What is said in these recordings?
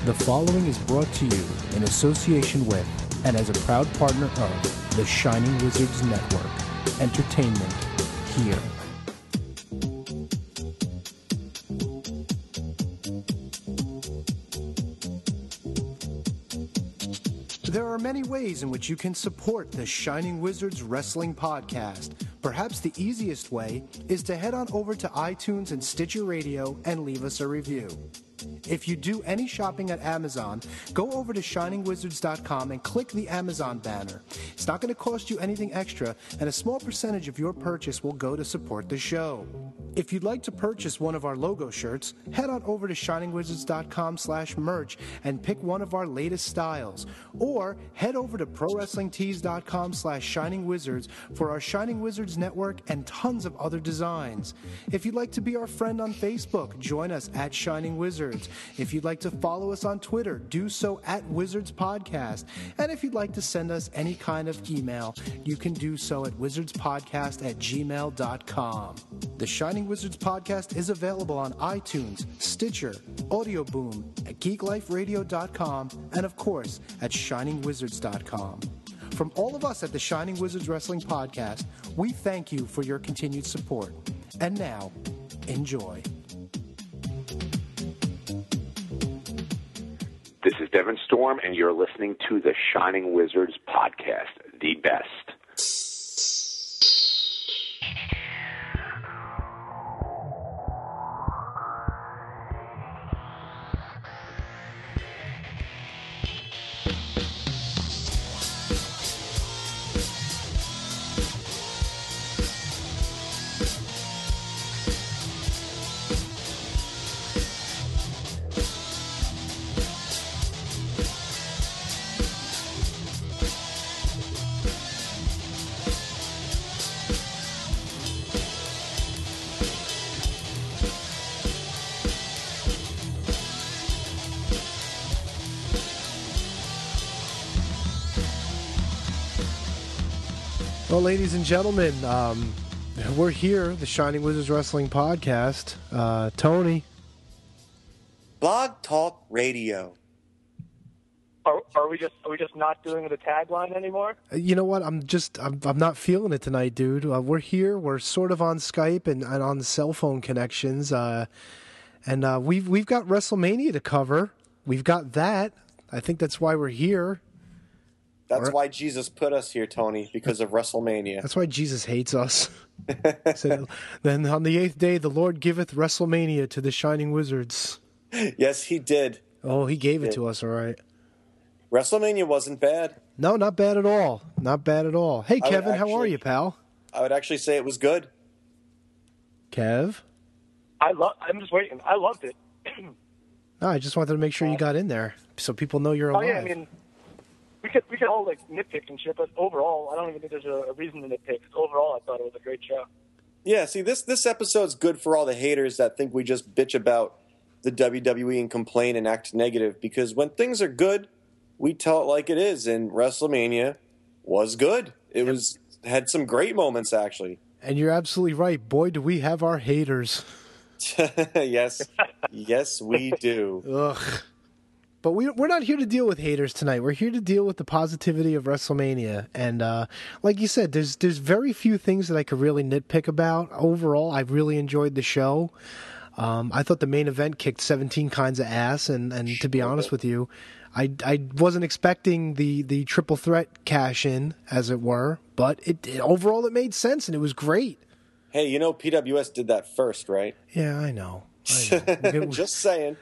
The following is brought to you in association with and as a proud partner of the Shining Wizards Network. Entertainment here. There are many ways in which you can support the Shining Wizards Wrestling Podcast. Perhaps the easiest way is to head on over to iTunes and Stitcher Radio and leave us a review. If you do any shopping at Amazon, go over to shiningwizards.com and click the Amazon banner. It's not going to cost you anything extra, and a small percentage of your purchase will go to support the show. If you'd like to purchase one of our logo shirts, head on over to shiningwizards.com/merch and pick one of our latest styles. Or head over to prowrestlingtees.com/shiningwizards for our Shining Wizards Network and tons of other designs. If you'd like to be our friend on Facebook, join us at Shining Wizards. If you'd like to follow us on Twitter, do so at Wizards Podcast. And if you'd like to send us any kind of email, you can do so at wizardspodcast@gmail.com. The Shining Wizards Podcast is available on iTunes, Stitcher, Audio Boom, at geekliferadio.com, and of course at shiningwizards.com. From all of us at the Shining Wizards Wrestling Podcast, we thank you for your continued support. And now, enjoy. This is Devin Storm, and you're listening to the Shining Wizards Podcast, the best. Well, ladies and gentlemen, we're here, the Shining Wizards Wrestling Podcast. Tony. Blog Talk Radio. Are we just not doing the tagline anymore? You know what? I'm not feeling it tonight, dude. We're here. We're sort of on Skype and on the cell phone connections, and we've got WrestleMania to cover. We've got that. I think that's why we're here. That's why Jesus put us here, Tony, because of WrestleMania. That's why Jesus hates us. So, then on the 8th day, the Lord giveth WrestleMania to the Shining Wizards. Yes, he did. Oh, he gave it to us, all right. WrestleMania wasn't bad. No, not bad at all. Not bad at all. Hey, Kevin, how are you, pal? I would actually say it was good. Kev? I'm just waiting. I loved it. No, I just wanted to make sure you got in there so people know you're alive. Oh, yeah, I mean, we could all nitpick and shit, but overall, I don't even think there's a reason to nitpick. Overall, I thought it was a great show. Yeah, see, this episode's good for all the haters that think we just bitch about the WWE and complain and act negative, because when things are good, we tell it like it is, and WrestleMania was good. It had some great moments, actually. And you're absolutely right. Boy, do we have our haters. Yes. Yes, we do. Ugh. But we're not here to deal with haters tonight. We're here to deal with the positivity of WrestleMania. And like you said, there's very few things that I could really nitpick about. Overall, I really enjoyed the show. I thought the main event kicked 17 kinds of ass. And to be honest with you, I wasn't expecting the triple threat cash in, as it were. But overall, it made sense, and it was great. Hey, you know PWS did that first, right? Yeah, I know. Just saying.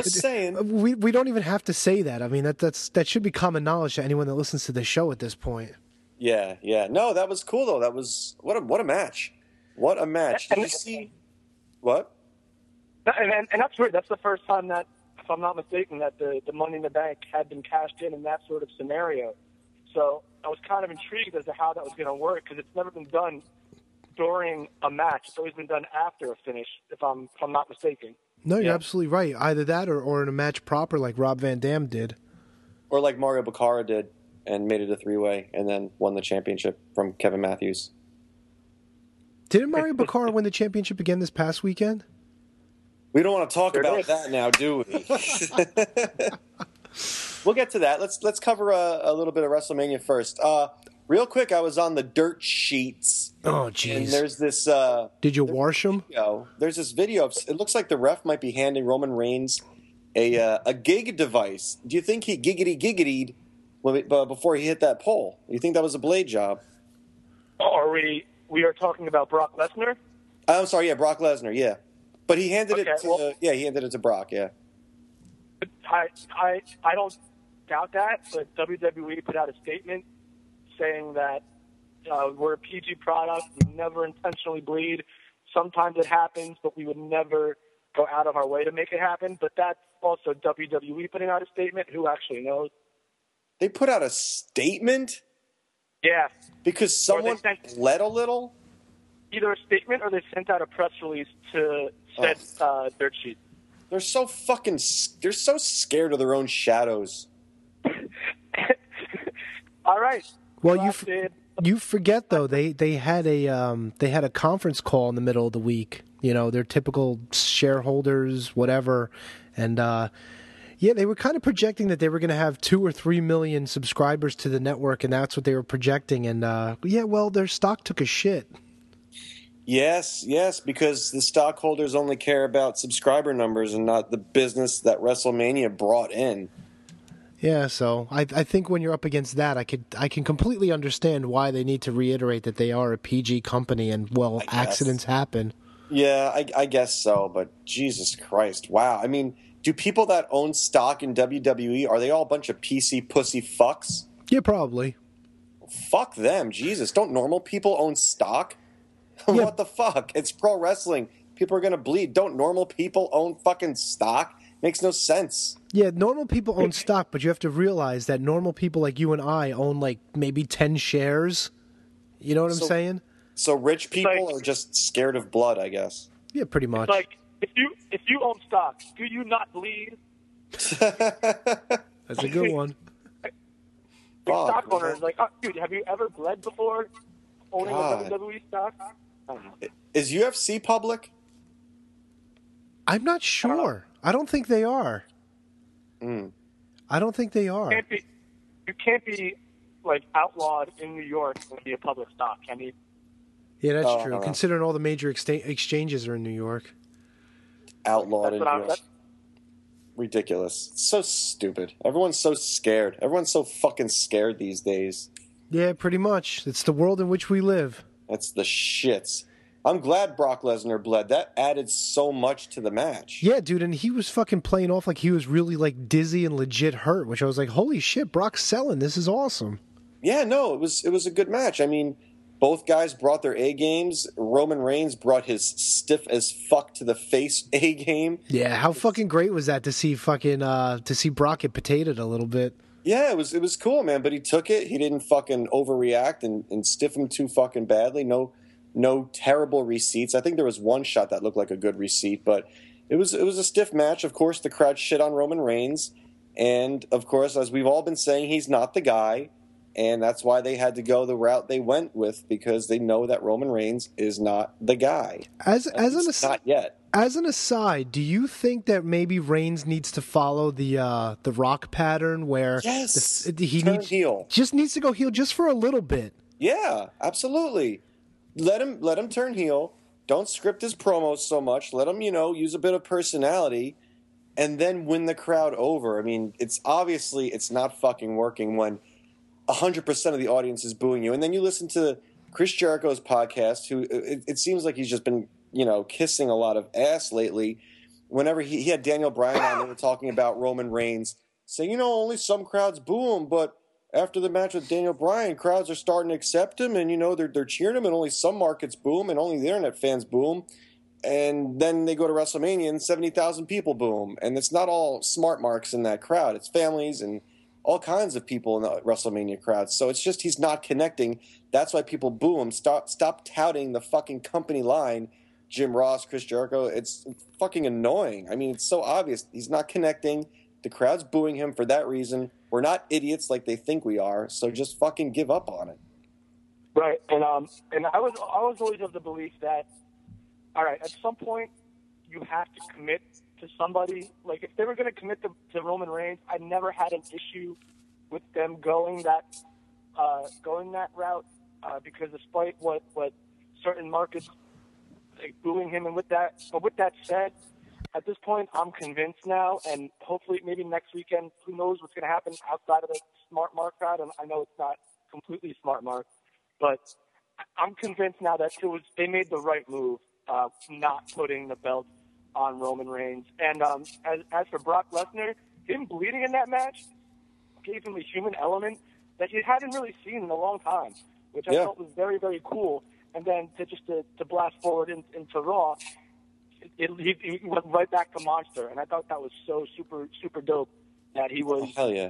We don't even have to say that. I mean, that should be common knowledge to anyone that listens to the show at this point. Yeah. No, that was cool though. That was what a match. What a match. Did you see what? And that's weird. That's the first time that, if I'm not mistaken, that the Money in the Bank had been cashed in that sort of scenario. So I was kind of intrigued as to how that was going to work, because it's never been done during a match. It's always been done after a finish, if I'm not mistaken. No, you're absolutely right. Either that or in a match proper like Rob Van Dam did. Or like Mario Baccara did and made it a three-way and then won the championship from Kevin Matthews. Didn't Mario Baccara win the championship again this past weekend? We don't want to talk about that now, do we? We'll get to that. Let's cover a little bit of WrestleMania first. Real quick, I was on the dirt sheets. Oh, And jeez. there's this. Did you wash them? There's this video. It looks like the ref might be handing Roman Reigns a gig device. Do you think he giggity before he hit that pole? You think that was a blade job? We are talking about Brock Lesnar? I'm sorry, yeah, Brock Lesnar, yeah. But he handed it to he handed it to Brock, yeah. I don't doubt that, but WWE put out a statement saying that we're a PG product, we never intentionally bleed. Sometimes it happens, but we would never go out of our way to make it happen. But that's also WWE putting out a statement. Who actually knows? They put out a statement? Yeah. Because someone bled a little? Either a statement or they sent out a press release to said dirt sheet. They're so scared of their own shadows. All right. Well, you forget though they had a conference call in the middle of the week. You know, their typical shareholders, whatever, and yeah, they were kind of projecting that they were going to have 2 or 3 million subscribers to the network, and that's what they were projecting. And yeah, well, their stock took a shit. Yes, because the stockholders only care about subscriber numbers and not the business that WrestleMania brought in. Yeah, so I think when you're up against that, I can completely understand why they need to reiterate that they are a PG company and, well, accidents happen. Yeah, I guess so, but Jesus Christ, wow. I mean, do people that own stock in WWE, are they all a bunch of PC pussy fucks? Yeah, probably. Fuck them, Jesus. Don't normal people own stock? Yeah. What the fuck? It's pro wrestling. People are going to bleed. Don't normal people own fucking stock? Makes no sense. Yeah, normal people own stock, but you have to realize that normal people like you and I own like maybe 10 shares. You know what I'm saying? So rich people are just scared of blood, I guess. Yeah, pretty much. It's like if you own stock, do you not bleed? That's a good one. Stock owner is like, oh, dude, have you ever bled before owning a WWE stock? I don't know. Is UFC public? I'm not sure. I don't think they are. I don't think they are. You can't be like outlawed in New York and be a public stock, can you? Yeah, that's true. Considering all the major exchanges are in New York. Outlawed in New York. Ridiculous. It's so stupid. Everyone's so scared. Everyone's so fucking scared these days. Yeah, pretty much. It's the world in which we live. That's the shits. I'm glad Brock Lesnar bled. That added so much to the match. Yeah, dude, and he was fucking playing off like he was really like dizzy and legit hurt, which I was like, holy shit, Brock's selling. This is awesome. Yeah, no, it was a good match. I mean, both guys brought their A games. Roman Reigns brought his stiff as fuck to the face A game. Yeah, how fucking great was that to see Brock get potatoed a little bit? Yeah, it was cool, man. But he took it. He didn't fucking overreact and stiff him too fucking badly. No terrible receipts. I think there was one shot that looked like a good receipt, but it was a stiff match. Of course, the crowd shit on Roman Reigns, and of course, as we've all been saying, he's not the guy, and that's why they had to go the route they went with, because they know that Roman Reigns is not the guy. Not yet. As an aside, do you think that maybe Reigns needs to follow the Rock pattern where he needs to go heel just for a little bit? Yeah, absolutely. Let him turn heel. Don't script his promos so much. Let him, use a bit of personality, and then win the crowd over. I mean, it's not fucking working when 100% of the audience is booing you. And then you listen to Chris Jericho's podcast, who it seems like he's just been, kissing a lot of ass lately. Whenever he had Daniel Bryan on, they were talking about Roman Reigns, saying, only some crowds boo him, but after the match with Daniel Bryan, crowds are starting to accept him, and they're cheering him, and only some markets boo him, and only the internet fans boo him. And then they go to WrestleMania, and 70,000 people boo him. And it's not all smart marks in that crowd; it's families and all kinds of people in the WrestleMania crowd. So it's just he's not connecting. That's why people boo him. Stop touting the fucking company line, Jim Ross, Chris Jericho. It's fucking annoying. I mean, it's so obvious he's not connecting. The crowd's booing him for that reason. We're not idiots like they think we are, so just fucking give up on it. Right, and I was always of the belief that, all right, at some point you have to commit to somebody. Like, if they were going to commit to Roman Reigns, I never had an issue with them going that route because despite what certain markets like booing him, and with that said, at this point, I'm convinced now, and hopefully maybe next weekend, who knows what's going to happen outside of the Smart Mark crowd, and I know it's not completely Smart Mark, but I'm convinced now that they made the right move, not putting the belt on Roman Reigns. And as for Brock Lesnar, him bleeding in that match gave him a human element that you hadn't really seen in a long time, which I thought was very, very cool. And then to blast forward into Raw, he went right back to Monster, and I thought that was so super, super dope that he was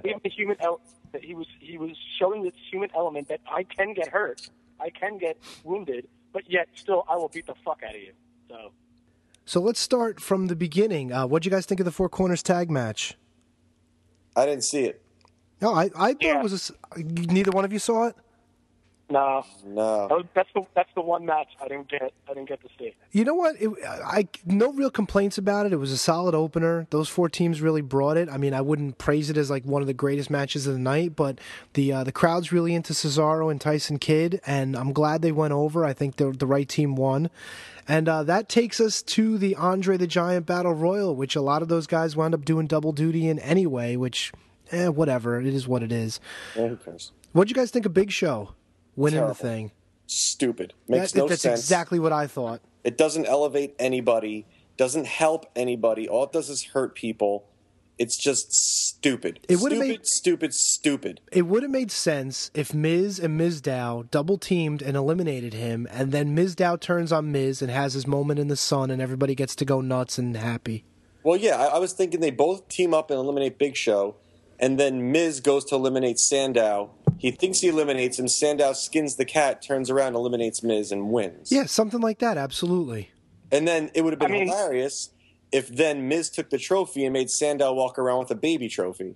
that he was showing this human element that I can get hurt, I can get wounded, but yet still I will beat the fuck out of you. So let's start from the beginning. What'd you guys think of the Four Corners tag match? I didn't see it. No, I thought it was neither one of you saw it? No. That's the one match I didn't get to see. You know what? No real complaints about it. It was a solid opener. Those four teams really brought it. I mean, I wouldn't praise it as like one of the greatest matches of the night, but the crowd's really into Cesaro and Tyson Kidd, and I'm glad they went over. I think the right team won. And that takes us to the Andre the Giant Battle Royal, which a lot of those guys wound up doing double duty in anyway, which, whatever. It is what it is. Yeah, who cares? What'd you guys think of Big Show winning Terrible. the thing? Stupid. Makes no sense. That's exactly what I thought. It doesn't elevate anybody, doesn't help anybody. All it does is hurt people. It's just stupid. Stupid. It would have made sense if Miz and Mizdow double teamed and eliminated him, and then Mizdow turns on Miz and has his moment in the sun, and everybody gets to go nuts and happy. Well, yeah, I was thinking they both team up and eliminate Big Show, and then Miz goes to eliminate Sandow. He thinks he eliminates him. Sandow skins the cat, turns around, eliminates Miz, and wins. Yeah, something like that, absolutely. And then it would have been hilarious if then Miz took the trophy and made Sandow walk around with a baby trophy.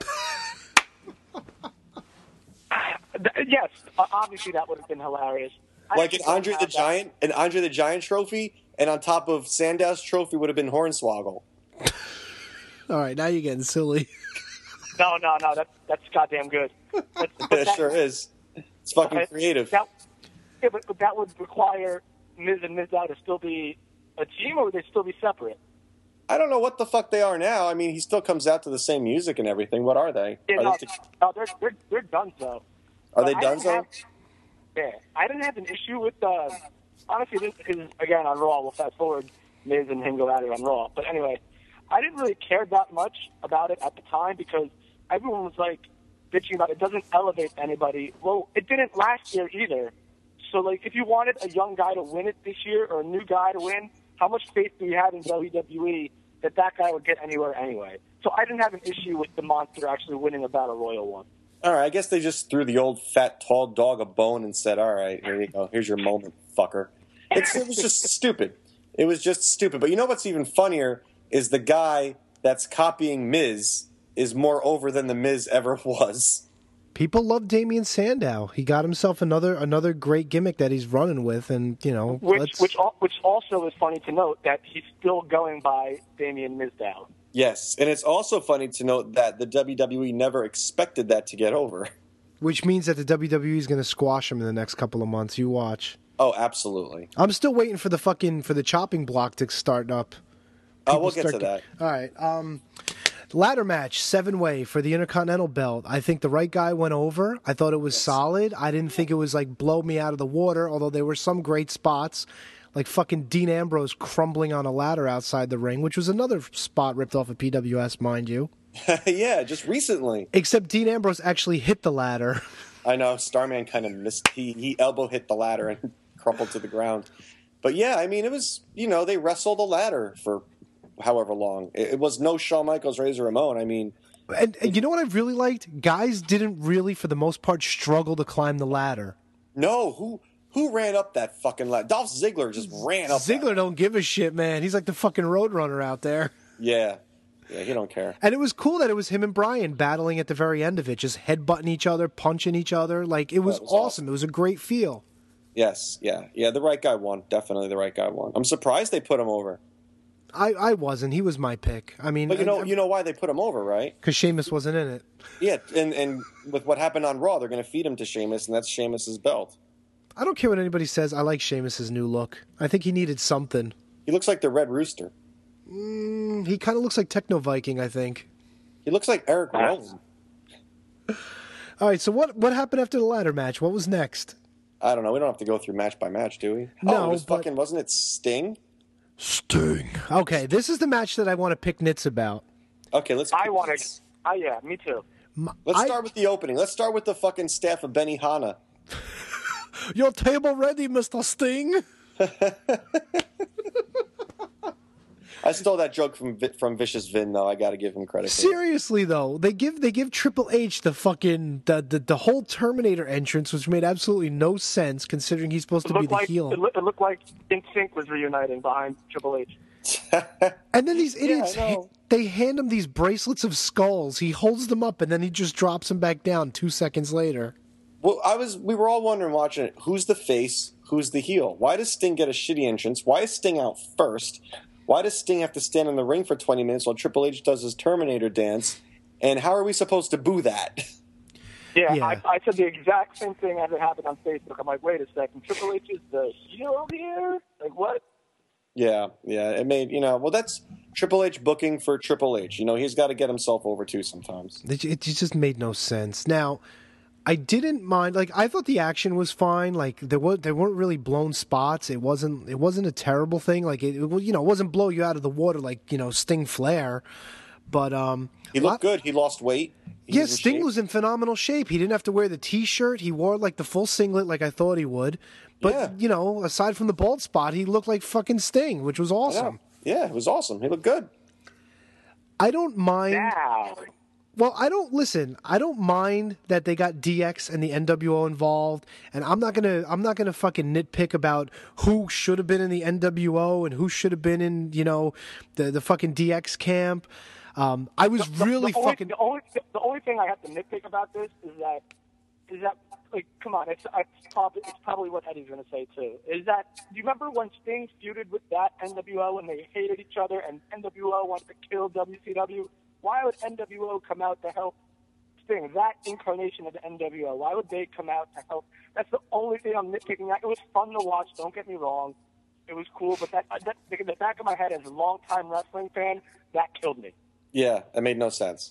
Yes, obviously that would have been hilarious. Like an Andre the Giant trophy, and on top of Sandow's trophy would have been Hornswoggle. All right, now you're getting silly. No, that's goddamn good. It sure is. It's fucking creative. But that would require Miz and Mizdow to still be a team, or would they still be separate? I don't know what the fuck they are now. I mean, he still comes out to the same music and everything. What are they? Yeah, they're done so. Are they done so? Yeah, I didn't have an issue with honestly, this is again on Raw. We'll fast forward. Miz and him go at it on Raw. But anyway, I didn't really care that much about it at the time because everyone was like bitching about it doesn't elevate anybody. Well, it didn't last year either. So, like, if you wanted a young guy to win it this year or a new guy to win, how much faith do you have in WWE that guy would get anywhere anyway? So I didn't have an issue with the Monster actually winning a Battle Royal one. All right, I guess they just threw the old fat tall dog a bone and said, all right, here you go. Here's your moment, fucker. It was just stupid. It was just stupid. But you know what's even funnier is the guy that's copying Miz is more over than the Miz ever was. People love Damian Sandow. He got himself another great gimmick that he's running with, and which also is funny to note that he's still going by Damian Mizdow. Yes, and it's also funny to note that the WWE never expected that to get over. Which means that the WWE is going to squash him in the next couple of months. You watch. Oh, absolutely. I'm still waiting for the chopping block to start up. We'll get to that. All right. Ladder match, 7-way for the Intercontinental belt. I think the right guy went over. I thought it was solid. I didn't think it was like blow me out of the water, although there were some great spots, like fucking Dean Ambrose crumbling on a ladder outside the ring, which was another spot ripped off of PWS, mind you. Yeah, just recently. Except Dean Ambrose actually hit the ladder. I know, Starman kind of missed. He elbow hit the ladder and crumpled to the ground. But yeah, I mean, it was, they wrestled a ladder for however long. It was no Shawn Michaels, Razor Ramon. I mean... And you know what I really liked? Guys didn't really, for the most part, struggle to climb the ladder. No, who ran up that fucking ladder? Dolph Ziggler just ran up Ziggler don't give a shit, man. He's like the fucking Roadrunner out there. Yeah, he don't care. And it was cool that it was him and Bryan battling at the very end of it, just headbutting each other, punching each other. Like, it was awesome. It was a great feel. Yes, yeah, the right guy won. Definitely the right guy won. I'm surprised they put him over. I wasn't. He was my pick. I mean, But you know why they put him over, right? because Sheamus wasn't in it. Yeah, and with what happened on Raw, they're going to feed him to Sheamus, and that's Sheamus's belt. I don't care what anybody says. I like Sheamus's new look. I think he needed something. He looks like the Red Rooster. He kind of looks like Techno Viking, I think. He looks like Eric Rowan. All right, so what happened after the ladder match? What was next? I don't know. We don't have to go through match by match, do we? No, it was but- wasn't it Sting? Sting. Okay, this is the match that I want to pick nits about. Okay, let's. Yeah, me too. Let's start with the opening. Let's start with the fucking staff of Benny Hanna. Your table ready, Mr. Sting? I stole that joke from Vicious Vin, though. I got to give him credit. Seriously though, they give Triple H the fucking the whole Terminator entrance, which made absolutely no sense considering he's supposed to be the heel. It looked like NSYNC was reuniting behind Triple H. And then these idiots, I know. they hand him these bracelets of skulls. He holds them up and then he just drops them back down 2 seconds later. Well, we were all wondering watching it, who's the face, who's the heel? Why does Sting get a shitty entrance? Why is Sting out first? Why does Sting have to stand in the ring for 20 minutes while Triple H does his Terminator dance? And how are we supposed to boo that? Yeah. Yeah. I said the exact same thing as it happened on Facebook. I'm like, wait a second, Triple H is the heel here? Like, what? Yeah, it made, well, that's Triple H booking for Triple H. He's got to get himself over too sometimes. It just made no sense. Now, I didn't mind. Like, I thought the action was fine. Like, there weren't really blown spots. It wasn't a terrible thing. Like, it wasn't blow you out of the water like Sting Flair. But he looked good. He lost weight. Yes, Sting was in phenomenal shape. He didn't have to wear the T-shirt. He wore like the full singlet, like I thought he would. But aside from the bald spot, he looked like fucking Sting, which was awesome. Yeah, it was awesome. He looked good. I don't mind. Now. Well, I don't mind that they got DX and the NWO involved, and I'm not gonna fucking nitpick about who should have been in the NWO and who should have been in the fucking DX camp. I was really fucking. The only thing I have to nitpick about this is that like, come on, it's probably what Eddie's going to say too. Is that, do you remember when Sting feuded with that NWO and they hated each other and NWO wanted to kill WCW? Why would NWO come out to help Sting? That incarnation of the NWO, why would they come out to help? That's the only thing I'm nitpicking at. It was fun to watch, don't get me wrong. It was cool, but that in the back of my head as a longtime wrestling fan, that killed me. Yeah, that made no sense.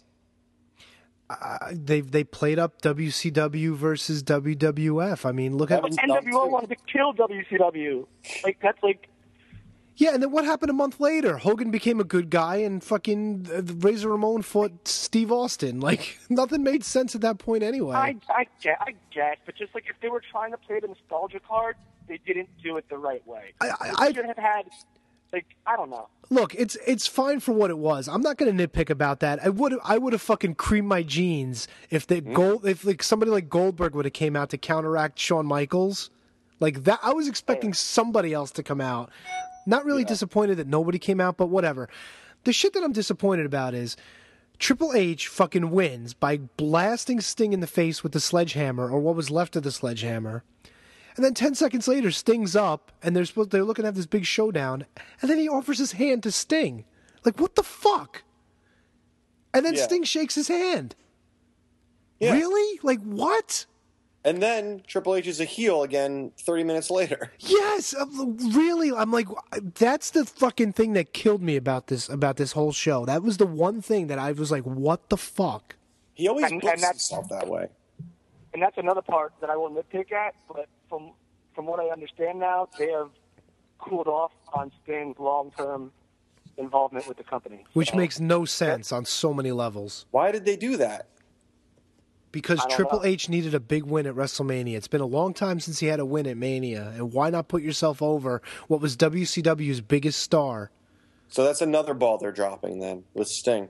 They played up WCW versus WWF. I mean, look at NWO wanted to kill WCW. Like, that's like. Yeah, and then what happened a month later? Hogan became a good guy, and fucking Razor Ramon fought Steve Austin. Like, nothing made sense at that point anyway. I get, but just like if they were trying to play the nostalgia card, they didn't do it the right way. I should have had, like, I don't know. Look, it's fine for what it was. I'm not going to nitpick about that. I would have fucking creamed my jeans if somebody like Goldberg would have came out to counteract Shawn Michaels. Like that, I was expecting somebody else to come out. Not really disappointed that nobody came out, but whatever. The shit that I'm disappointed about is Triple H fucking wins by blasting Sting in the face with the sledgehammer, or what was left of the sledgehammer. And then 10 seconds later, Sting's up, and they're looking to have this big showdown, and then he offers his hand to Sting. Like, what the fuck? And then Sting shakes his hand. Yeah. Really? Like, what? And then Triple H is a heel again 30 minutes later. Yes, really. I'm like, that's the fucking thing that killed me about this whole show. That was the one thing that I was like, what the fuck? He always books himself that way. And that's another part that I will nitpick at, but from what I understand now, they have cooled off on Sting's long-term involvement with the company. Which makes no sense on so many levels. Why did they do that? Because Triple H needed a big win at WrestleMania. It's been a long time since he had a win at Mania. And why not put yourself over what was WCW's biggest star? So that's another ball they're dropping then with Sting.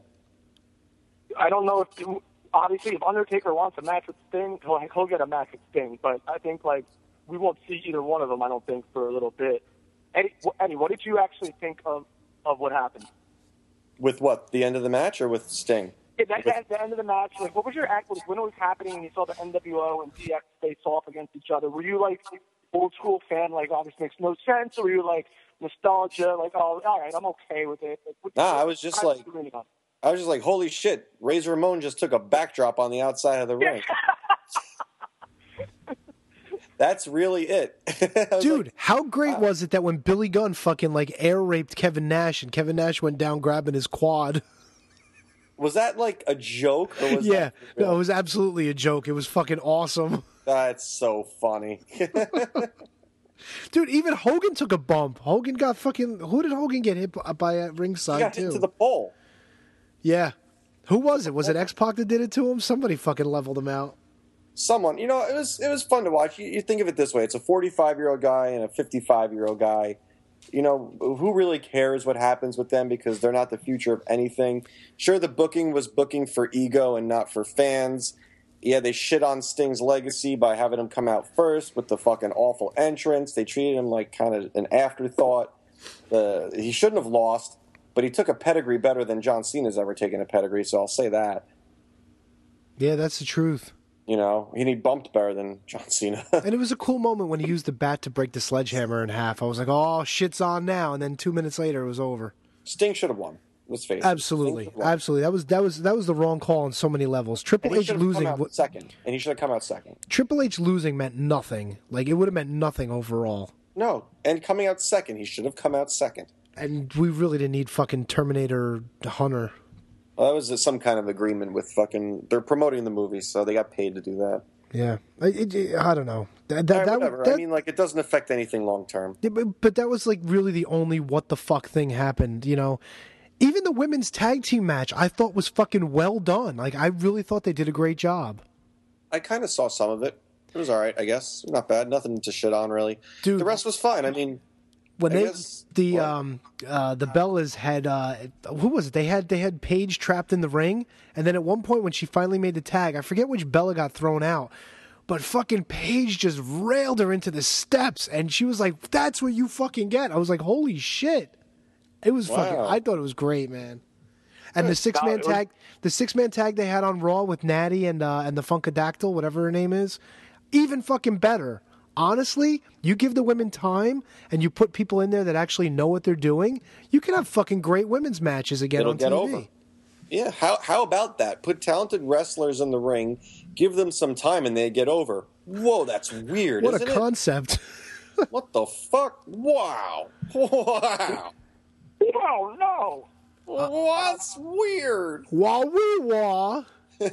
I don't know obviously, if Undertaker wants a match with Sting, he'll get a match with Sting. But I think, like, we won't see either one of them, I don't think, for a little bit. Eddie, what did you actually think of what happened? With what? The end of the match or with Sting? At the end of the match, like, what was your act when it was happening and you saw the NWO and DX face off against each other? Were you like, old school fan, like, oh, this makes no sense, or were you like nostalgia, like, oh, all right, I'm okay with it? Like, I was just like, holy shit, Razor Ramon just took a backdrop on the outside of the ring. That's really it. Dude, how great was it that when Billy Gunn fucking like air raped Kevin Nash and Kevin Nash went down grabbing his quad? Was that like a joke? Or was Yeah, no, it was absolutely a joke. It was fucking awesome. That's so funny. Dude, even Hogan took a bump. Hogan got fucking... Who did Hogan get hit by at ringside, He got hit to the pole. Yeah. Who was it? Was it X-Pac that did it to him? Somebody fucking leveled him out. Someone. You know, it was fun to watch. You think of it this way. It's a 45-year-old guy and a 55-year-old guy. You know, who really cares what happens with them because they're not the future of anything? Sure, the booking was booking for ego and not for fans. Yeah, they shit on Sting's legacy by having him come out first with the fucking awful entrance. They treated him like kind of an afterthought. He shouldn't have lost, but he took a pedigree better than John Cena's ever taken a pedigree, so I'll say that. Yeah, that's the truth. You know, he bumped better than John Cena. And it was a cool moment when he used the bat to break the sledgehammer in half. I was like, oh, shit's on now. And then 2 minutes later, it was over. Sting should have won. Let's face it. Absolutely. Absolutely. That was the wrong call on so many levels. Triple H losing... second. And he should have come out second. Triple H losing meant nothing. Like, it would have meant nothing overall. No. And coming out second. He should have come out second. And we really didn't need fucking Terminator Hunter. Well, that was some kind of agreement with fucking... They're promoting the movie, so they got paid to do that. Yeah. I don't know. Whatever. I mean, like, it doesn't affect anything long term. Yeah, but that was, like, really the only what the fuck thing happened, you know? Even the women's tag team match I thought was fucking well done. Like, I really thought they did a great job. I kind of saw some of it. It was all right, I guess. Not bad. Nothing to shit on, really. Dude, the rest was fine. I mean... When the Bellas had who was it? They had Paige trapped in the ring, and then at one point when she finally made the tag, I forget which Bella got thrown out, but fucking Paige just railed her into the steps, and she was like, "That's what you fucking get." I was like, "Holy shit!" It was fucking. I thought it was great, man. And the six man tag they had on Raw with Natty and the Funkadactyl, whatever her name is, even fucking better. Honestly, you give the women time and you put people in there that actually know what they're doing, you can have fucking great women's matches again on TV. Over. Yeah, how about that? Put talented wrestlers in the ring, give them some time, and they get over. Whoa, that's weird, What isn't a concept. What the fuck? Wow. Wow. Oh, no. What's weird? Wah-wee-wah.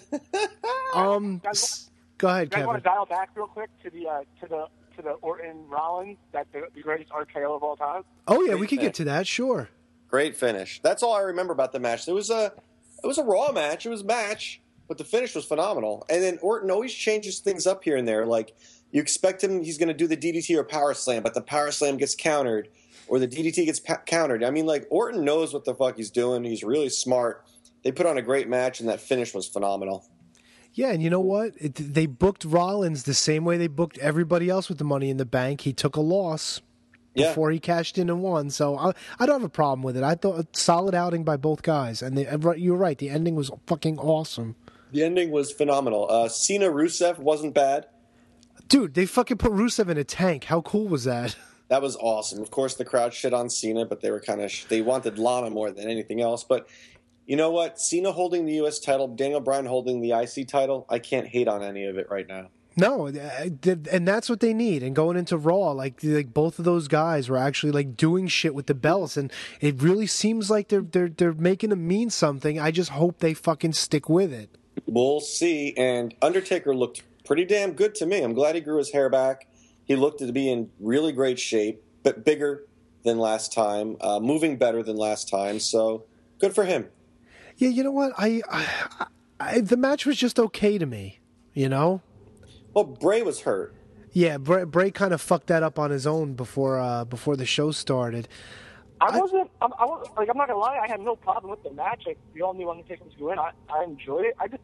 Go ahead, Kevin. I want to dial back real quick to the Orton Rollins, that's the greatest RKO of all time. Oh yeah, we could get to that, sure. Great finish. That's all I remember about the match. It was a Raw match. It was a match, but the finish was phenomenal. And then Orton always changes things up here and there. Like you expect him, he's going to do the DDT or power slam, but the power slam gets countered, or the DDT gets countered. I mean, like Orton knows what the fuck he's doing. He's really smart. They put on a great match, and that finish was phenomenal. Yeah, and you know what? They booked Rollins the same way they booked everybody else with the Money in the Bank. He took a loss before he cashed in and won. So I don't have a problem with it. I thought a solid outing by both guys. And you're right. The ending was fucking awesome. The ending was phenomenal. Cena Rusev wasn't bad. Dude, they fucking put Rusev in a tank. How cool was that? That was awesome. Of course, the crowd shit on Cena, but they were they wanted Lana more than anything else. But you know what? Cena holding the U.S. title, Daniel Bryan holding the IC title, I can't hate on any of it right now. No, and that's what they need. And going into Raw, like both of those guys were actually like doing shit with the belts, and it really seems like they're making them mean something. I just hope they fucking stick with it. We'll see. And Undertaker looked pretty damn good to me. I'm glad he grew his hair back. He looked to be in really great shape, but bigger than last time, moving better than last time. So good for him. Yeah, you know what? The match was just okay to me, you know? Well, Bray was hurt. Yeah, Bray kind of fucked that up on his own before the show started. I'm not gonna lie, I had no problem with the match. Like, we all knew Undertaker was going to win. I enjoyed it. I just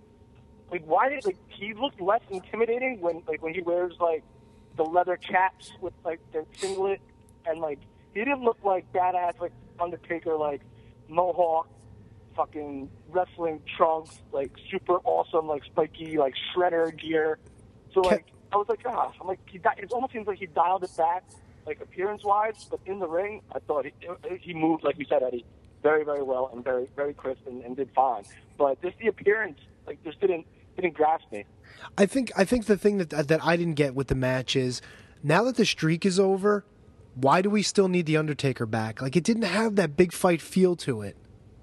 he looked less intimidating when he wears like the leather chaps with like the singlet, and like he didn't look like badass like Undertaker, like mohawk, fucking wrestling trunks, like super awesome, like spiky, like shredder gear. So like I was like, I'm like, it almost seems like he dialed it back, like appearance-wise, but in the ring, I thought he moved, like you said, Eddie, very, very well and very, very crisp and did fine. But just the appearance, like, just didn't grasp me. I think the thing that I didn't get with the match is, now that the streak is over, why do we still need The Undertaker back? Like, it didn't have that big fight feel to it.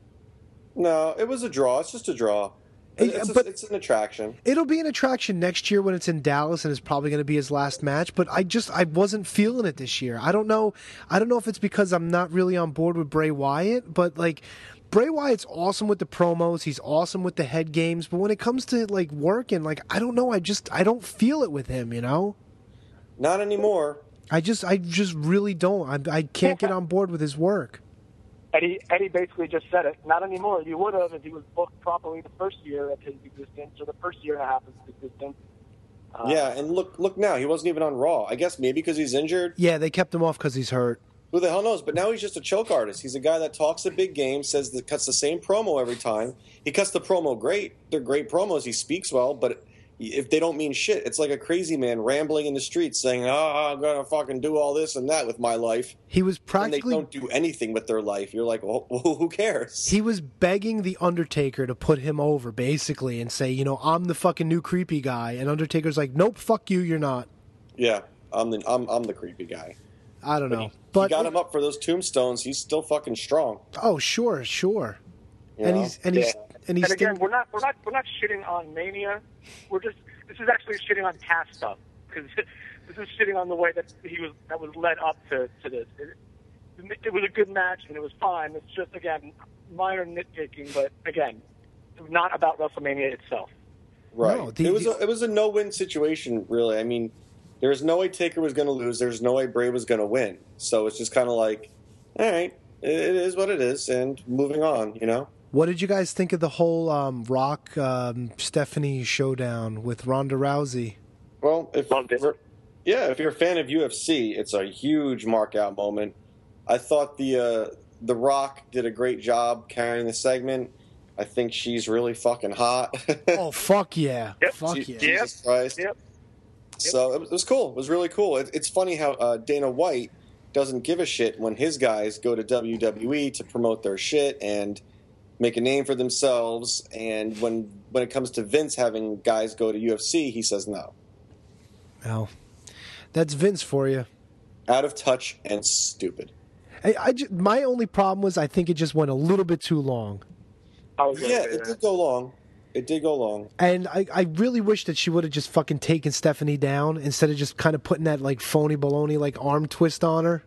No, it was a draw. It's just a draw. It's an attraction. It'll be an attraction next year when it's in Dallas, and it's probably going to be his last match. But I wasn't feeling it this year. I don't know if it's because I'm not really on board with Bray Wyatt, but like, Bray Wyatt's awesome with the promos. He's awesome with the head games. But when it comes to like working, like, I don't know. I don't feel it with him. You know. Not anymore. I just really don't. I can't get on board with his work. Eddie basically just said it. Not anymore. You would have if he was booked properly the first year of his existence, or the first year and a half of his existence. Yeah, and look now. He wasn't even on Raw. I guess maybe because he's injured. Yeah, they kept him off because he's hurt. Who the hell knows? But now he's just a choke artist. He's a guy that talks a big game, cuts the same promo every time. He cuts the promo great. They're great promos. He speaks well, but if they don't mean shit, it's like a crazy man rambling in the streets saying, I'm going to fucking do all this and that with my life. He was practically... And they don't do anything with their life. You're like, well, who cares? He was begging The Undertaker to put him over, basically, and say, I'm the fucking new creepy guy. And Undertaker's like, nope, fuck you, you're not. Yeah, I'm the creepy guy. I don't know. But he got him up for those tombstones. He's still fucking strong. Oh, sure. And he's again, we're not shitting on Mania. This is actually shitting on past stuff, because this is shitting on the way that was led up to this. It was a good match and it was fine. It's just, again, minor nitpicking, but again, not about WrestleMania itself. Right. No, it was a no-win situation, really. I mean, there was no way Taker was going to lose. There's no way Bray was going to win. So it's just kind of like, all right, it is what it is, and moving on, What did you guys think of the whole Rock Stephanie showdown with Ronda Rousey? Well, if you're a fan of UFC, it's a huge mark-out moment. I thought the Rock did a great job carrying the segment. I think she's really fucking hot. Oh, fuck yeah. Yep. Fuck yeah. Jesus Christ. Yep. So it was cool. It was really cool. It's funny how Dana White doesn't give a shit when his guys go to WWE to promote their shit and make a name for themselves, and when it comes to Vince having guys go to UFC, he says no. Well, that's Vince for you. Out of touch and stupid. My only problem was I think it just went a little bit too long. It did go long. It did go long. And I really wish that she would have just fucking taken Stephanie down instead of just kind of putting that like phony baloney like arm twist on her.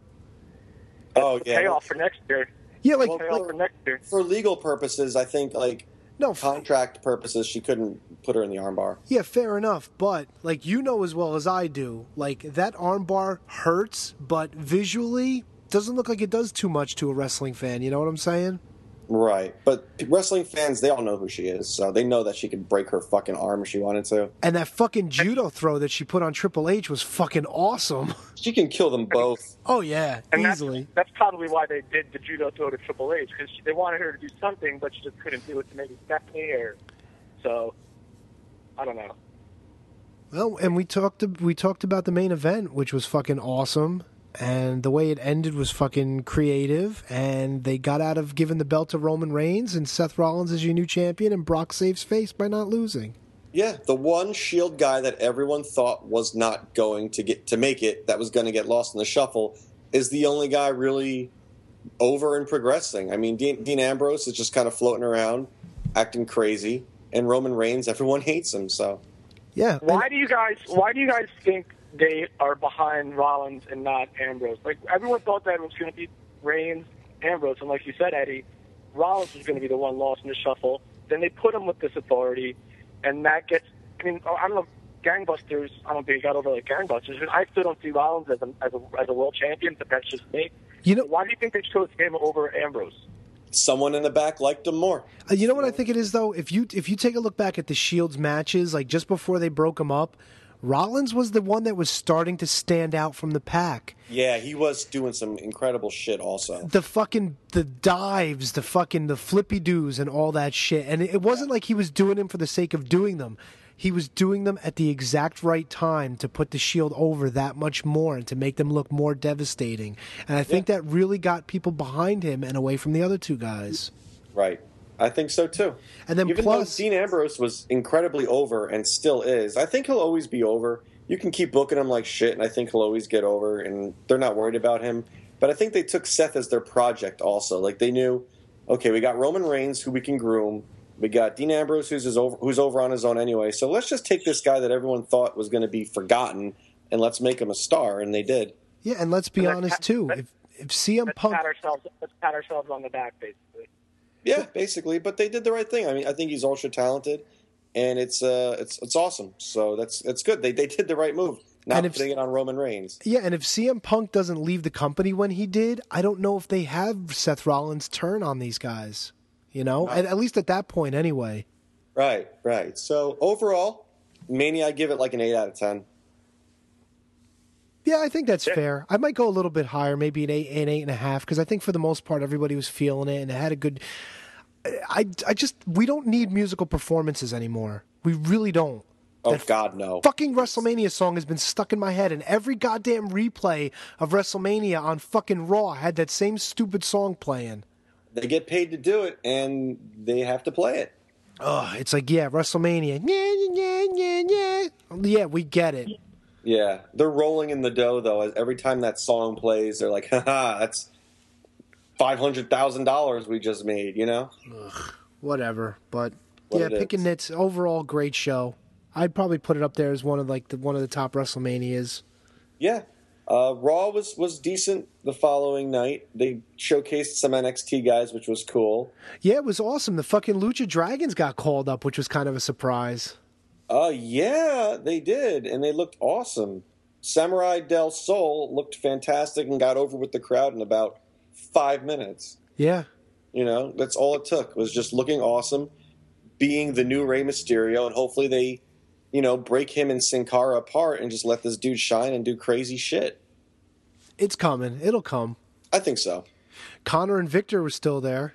Oh, yeah. Payoff for next year. Yeah, like, for next year. For legal purposes, I think, contract purposes, she couldn't put her in the armbar. Yeah, fair enough. But, like, as well as I do, like, that armbar hurts, but visually doesn't look like it does too much to a wrestling fan. You know what I'm saying? Right. But wrestling fans, they all know who she is, so they know that she could break her fucking arm if she wanted to. And that fucking judo throw that she put on Triple H was fucking awesome. She can kill them both. Oh, yeah, and easily. That's probably why they did the judo throw to Triple H, because they wanted her to do something, but she just couldn't do it to maybe Stephanie so, I don't know. Well, and we talked about the main event, which was fucking awesome. And the way it ended was fucking creative, and they got out of giving the belt to Roman Reigns, and Seth Rollins is your new champion, and Brock saves face by not losing. Yeah, the one Shield guy that everyone thought was not going to make it, that was going to get lost in the shuffle, is the only guy really over and progressing. I mean, Dean Ambrose is just kind of floating around, acting crazy, and Roman Reigns, everyone hates him. So, yeah. Why do you guys think they are behind Rollins and not Ambrose? Like, everyone thought that it was going to be Reigns, Ambrose, and like you said, Eddie, Rollins was going to be the one lost in the shuffle. Then they put him with this authority, and that gets, I don't know, gangbusters, I don't think he got over like gangbusters. I still don't see Rollins as a world champion, but that's just me. Why do you think they chose him over Ambrose? Someone in the back liked him more. You know what I think it is, though? If you take a look back at the Shield's matches, like just before they broke them up, Rollins was the one that was starting to stand out from the pack. Yeah, he was doing some incredible shit also. The dives, the flippy doos and all that shit. And it wasn't like he was doing them for the sake of doing them. he was doing them at the exact right time to put the Shield over that much more and to make them look more devastating. And I think that really got people behind him and away from the other two guys. Right. I think so too. And then even plus, though Dean Ambrose was incredibly over and still is, I think he'll always be over. You can keep booking him like shit, and I think he'll always get over, and they're not worried about him. But I think they took Seth as their project also. Like, they knew, okay, we got Roman Reigns, who we can groom. We got Dean Ambrose, who's over on his own anyway. So let's just take this guy that everyone thought was going to be forgotten, and let's make him a star, and they did. Yeah, and let's be honest, too. If CM Punk... Let's pat ourselves on the back, basically. Yeah, basically. But they did the right thing. I mean, I think he's ultra-talented, and it's awesome. So that's good. They did the right move. Not putting it on Roman Reigns. Yeah, and if CM Punk doesn't leave the company when he did, I don't know if they have Seth Rollins' turn on these guys. You know? No. At least at that point, anyway. Right. So, overall, Mania, I give it like an 8 out of 10. Yeah, I think that's fair. I might go a little bit higher, maybe an 8.5, because I think for the most part, everybody was feeling it, and it had a good... we don't need musical performances anymore. We really don't. Oh, God, no. Fucking WrestleMania song has been stuck in my head, and every goddamn replay of WrestleMania on fucking Raw had that same stupid song playing. They get paid to do it, and they have to play it. Oh, it's like, yeah, WrestleMania. Yeah, we get it. Yeah, they're rolling in the dough, though. Every time that song plays, they're like, haha, that's $500,000 we just made, you know? Ugh, whatever, but yeah, Pickin' Nits, overall great show. I'd probably put it up there as one of the top WrestleManias. Yeah, Raw was decent the following night. They showcased some NXT guys, which was cool. Yeah, it was awesome. The fucking Lucha Dragons got called up, which was kind of a surprise. Yeah, they did, and they looked awesome. Samurai Del Sol looked fantastic and got over with the crowd in about 5 minutes. Yeah. You know, that's all it took, was just looking awesome, being the new Rey Mysterio, and hopefully they... break him and Sin Cara apart and just let this dude shine and do crazy shit. It's coming. It'll come. I think so. Connor and Victor were still there.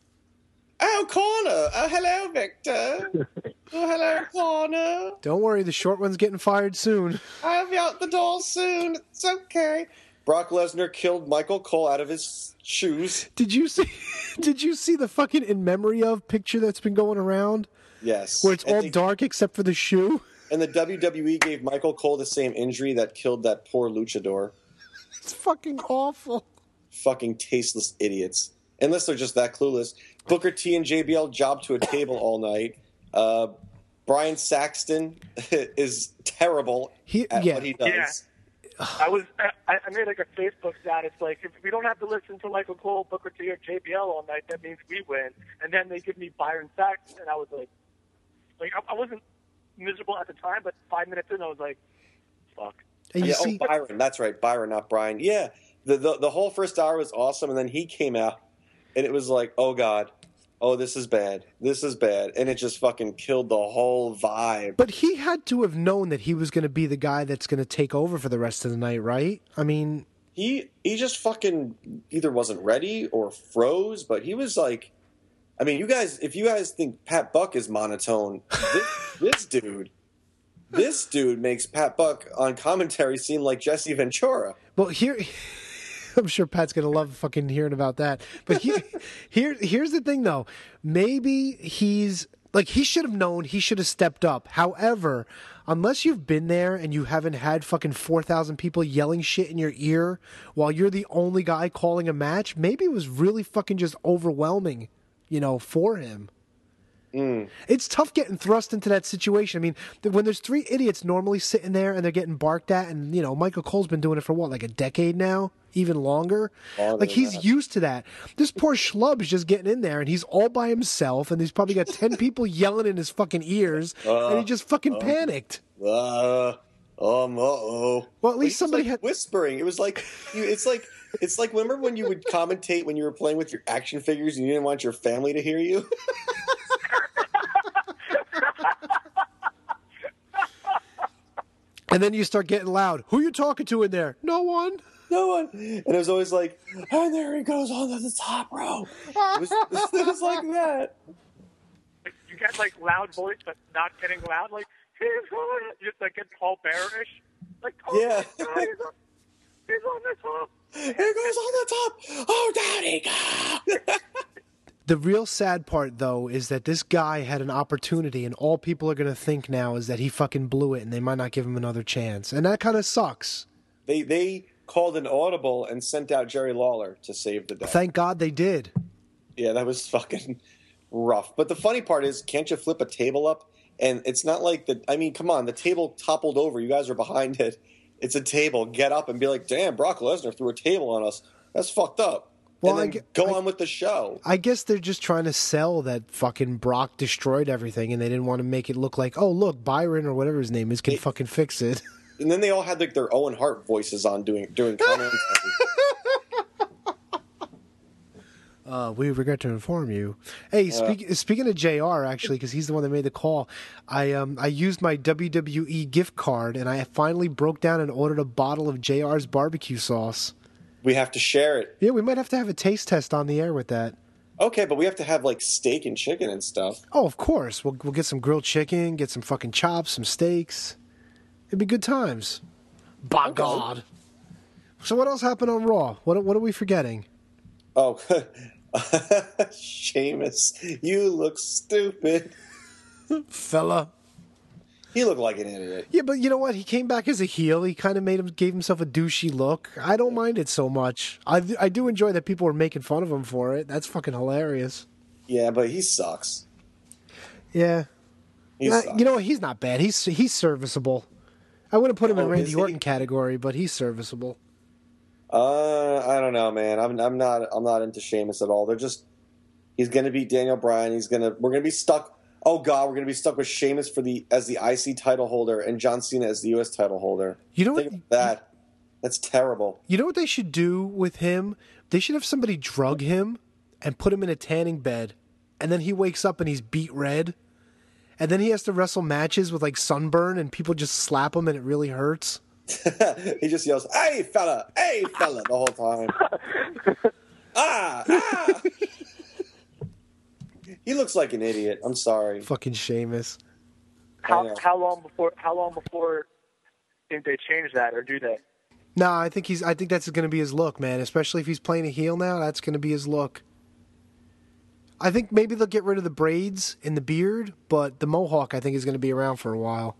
Oh, Connor. Oh, hello, Victor. Oh, hello, Connor. Don't worry, the short one's getting fired soon. I'll be out the door soon. It's okay. Brock Lesnar killed Michael Cole out of his shoes. Did you see the fucking in memory of picture that's been going around? Yes. Where it's all dark except for the shoe? And the WWE gave Michael Cole the same injury that killed that poor luchador. It's fucking awful. Fucking tasteless idiots. Unless they're just that clueless. Booker T and JBL jobbed to a table all night. Brian Saxton is terrible at what he does. Yeah. I made like a Facebook status like, if we don't have to listen to Michael Cole, Booker T, or JBL all night, that means we win. And then they give me Byron Saxton, and I was like I wasn't miserable at the time, but 5 minutes in, I was like, fuck. Byron, that's right, Byron, not Brian. Yeah, the whole first hour was awesome, and then he came out, and it was like, oh God, oh, this is bad, and it just fucking killed the whole vibe. But he had to have known that he was going to be the guy that's going to take over for the rest of the night, right? I mean... He just fucking either wasn't ready or froze, but he was like... I mean, if you guys think Pat Buck is monotone, this dude makes Pat Buck on commentary seem like Jesse Ventura. Well, I'm sure Pat's going to love fucking hearing about that. But here's the thing, though. Maybe he should have known, he should have stepped up. However, unless you've been there and you haven't had fucking 4,000 people yelling shit in your ear while you're the only guy calling a match, maybe it was really fucking just overwhelming, for him. It's tough getting thrust into that situation. I mean, when there's three idiots normally sitting there and they're getting barked at, and Michael Cole's been doing it for like a decade now, even longer. He's used to that. This poor schlub's just getting in there, and he's all by himself, and he's probably got 10 people yelling in his fucking ears, and he just fucking panicked. Uh-oh. Well, at least somebody had whispering. It was like it's like remember when you would commentate when you were playing with your action figures and you didn't want your family to hear you? And then you start getting loud. Who are you talking to in there? No one. And it was always like, and there he goes on to the top row. It was like that. You got like loud voice, but not getting loud. Like, he's going. Just like get Paul Bearish. Like, Yeah. he's on the top. Here goes on the top. Oh, down he goes. The real sad part, though, is that this guy had an opportunity, and all people are going to think now is that he fucking blew it, and they might not give him another chance. And that kind of sucks. They called an audible and sent out Jerry Lawler to save the day. Thank God they did. Yeah, that was fucking rough. But the funny part is, can't you flip a table up? And it's not like come on, the table toppled over. You guys are behind it. It's a table. Get up and be like, damn, Brock Lesnar threw a table on us. That's fucked up. Well, and then go on with the show. I guess they're just trying to sell that fucking Brock destroyed everything, and they didn't want to make it look like, oh, look, Byron or whatever his name is can fucking fix it. And then they all had like their Owen Hart voices on doing commentary. We regret to inform you. Hey, speaking of JR, actually, because he's the one that made the call, I used my WWE gift card, and I finally broke down and ordered a bottle of JR's barbecue sauce. We have to share it. Yeah, we might have to have a taste test on the air with that. Okay, but we have to have like steak and chicken and stuff. Oh, of course. We'll get some grilled chicken, get some fucking chops, some steaks. It'd be good times. By Okay. God. So what else happened on Raw? What are we forgetting? Oh, Sheamus, you look stupid. Fella. He looked like an idiot. Yeah, but you know what? He came back as a heel. He kind of gave himself a douchey look. I don't mind it so much. I do enjoy that people are making fun of him for it. That's fucking hilarious. Yeah, but he sucks. Yeah. He sucks. You know what? He's not bad. He's serviceable. I wouldn't put him in Oh, Randy is he? Orton category, but he's serviceable. I don't know, man. I'm not into Sheamus at all. He's gonna beat Daniel Bryan. We're gonna be stuck. Oh God, we're gonna be stuck with Sheamus as the IC title holder and John Cena as the US title holder. You know Think what? about that. That's terrible. You know what they should do with him? They should have somebody drug him and put him in a tanning bed, and then he wakes up and he's beat red, and then he has to wrestle matches with like sunburn, and people just slap him and it really hurts. He just yells, hey fella, the whole time. ah! He looks like an idiot. I'm sorry. Fucking Sheamus. I know. How long before think they change that, or do they? No, I think that's going to be his look, man. Especially if he's playing a heel now, that's going to be his look. I think maybe they'll get rid of the braids and the beard, but the mohawk I think is going to be around for a while.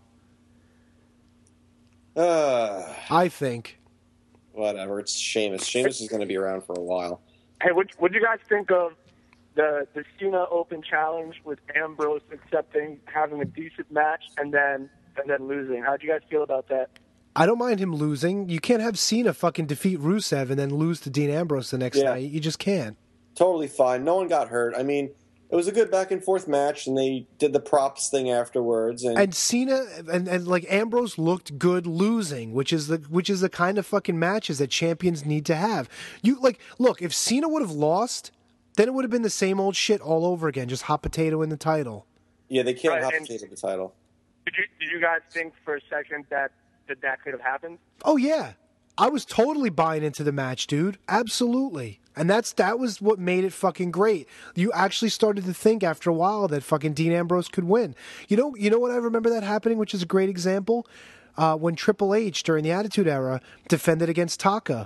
I think. Whatever. It's Sheamus. Sheamus is going to be around for a while. Hey, what do you guys think of the Cena Open Challenge with Ambrose accepting having a decent match and then losing? How do you guys feel about that? I don't mind him losing. You can't have Cena fucking defeat Rusev and then lose to Dean Ambrose the next night. You just can't. Totally fine. No one got hurt. I mean, it was a good back and forth match, and they did the props thing afterwards. And Cena and like Ambrose looked good losing, which is the kind of fucking matches that champions need to have. Look, if Cena would have lost, then it would have been the same old shit all over again, just hot potato in the title. yeah, they can't Right, hot and- potato the title. Did you guys think for a second that could have happened? Oh yeah, I was totally buying into the match, dude. Absolutely. And that was what made it fucking great. You actually started to think after a while that fucking Dean Ambrose could win. You know what I remember that happening, which is a great example? When Triple H, during the Attitude Era, defended against Taka.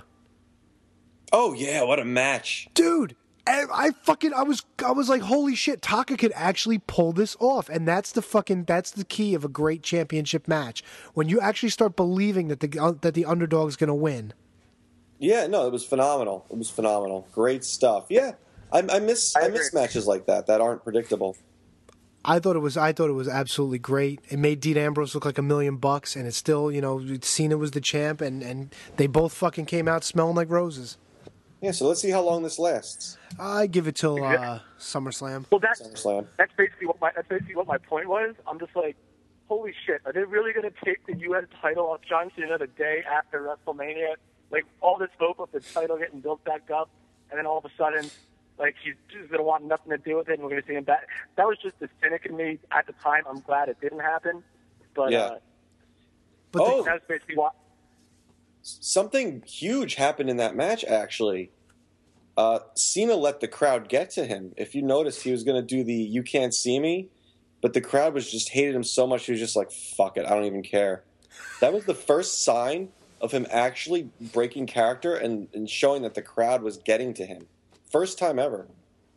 Oh yeah, what a match! Dude, I was like, holy shit, Taka could actually pull this off. And that's the key of a great championship match. When you actually start believing that the underdog's going to win. Yeah, no, it was phenomenal. It was phenomenal. Great stuff. Yeah, I miss matches like that aren't predictable. I thought it was absolutely great. It made Dean Ambrose look like $1 million, and it's still, Cena was the champ, and they both fucking came out smelling like roses. Yeah, so let's see how long this lasts. I give it till SummerSlam. Well, SummerSlam. that's basically what my point was. I'm just like, holy shit, are they really going to take the U.S. title off John Cena the day after WrestleMania? Like, all this hope of the title getting built back up, and then all of a sudden, like, he's just going to want nothing to do with it, and we're going to see him back. That was just the cynic in me at the time. I'm glad it didn't happen. But, Yeah. But that's basically what... Something huge happened in that match, actually. Cena let the crowd get to him. If you noticed, he was going to do the "You Can't See Me," but the crowd was just hated him so much he was just like, fuck it, I don't even care. That was the first sign of him actually breaking character and showing that the crowd was getting to him. First time ever.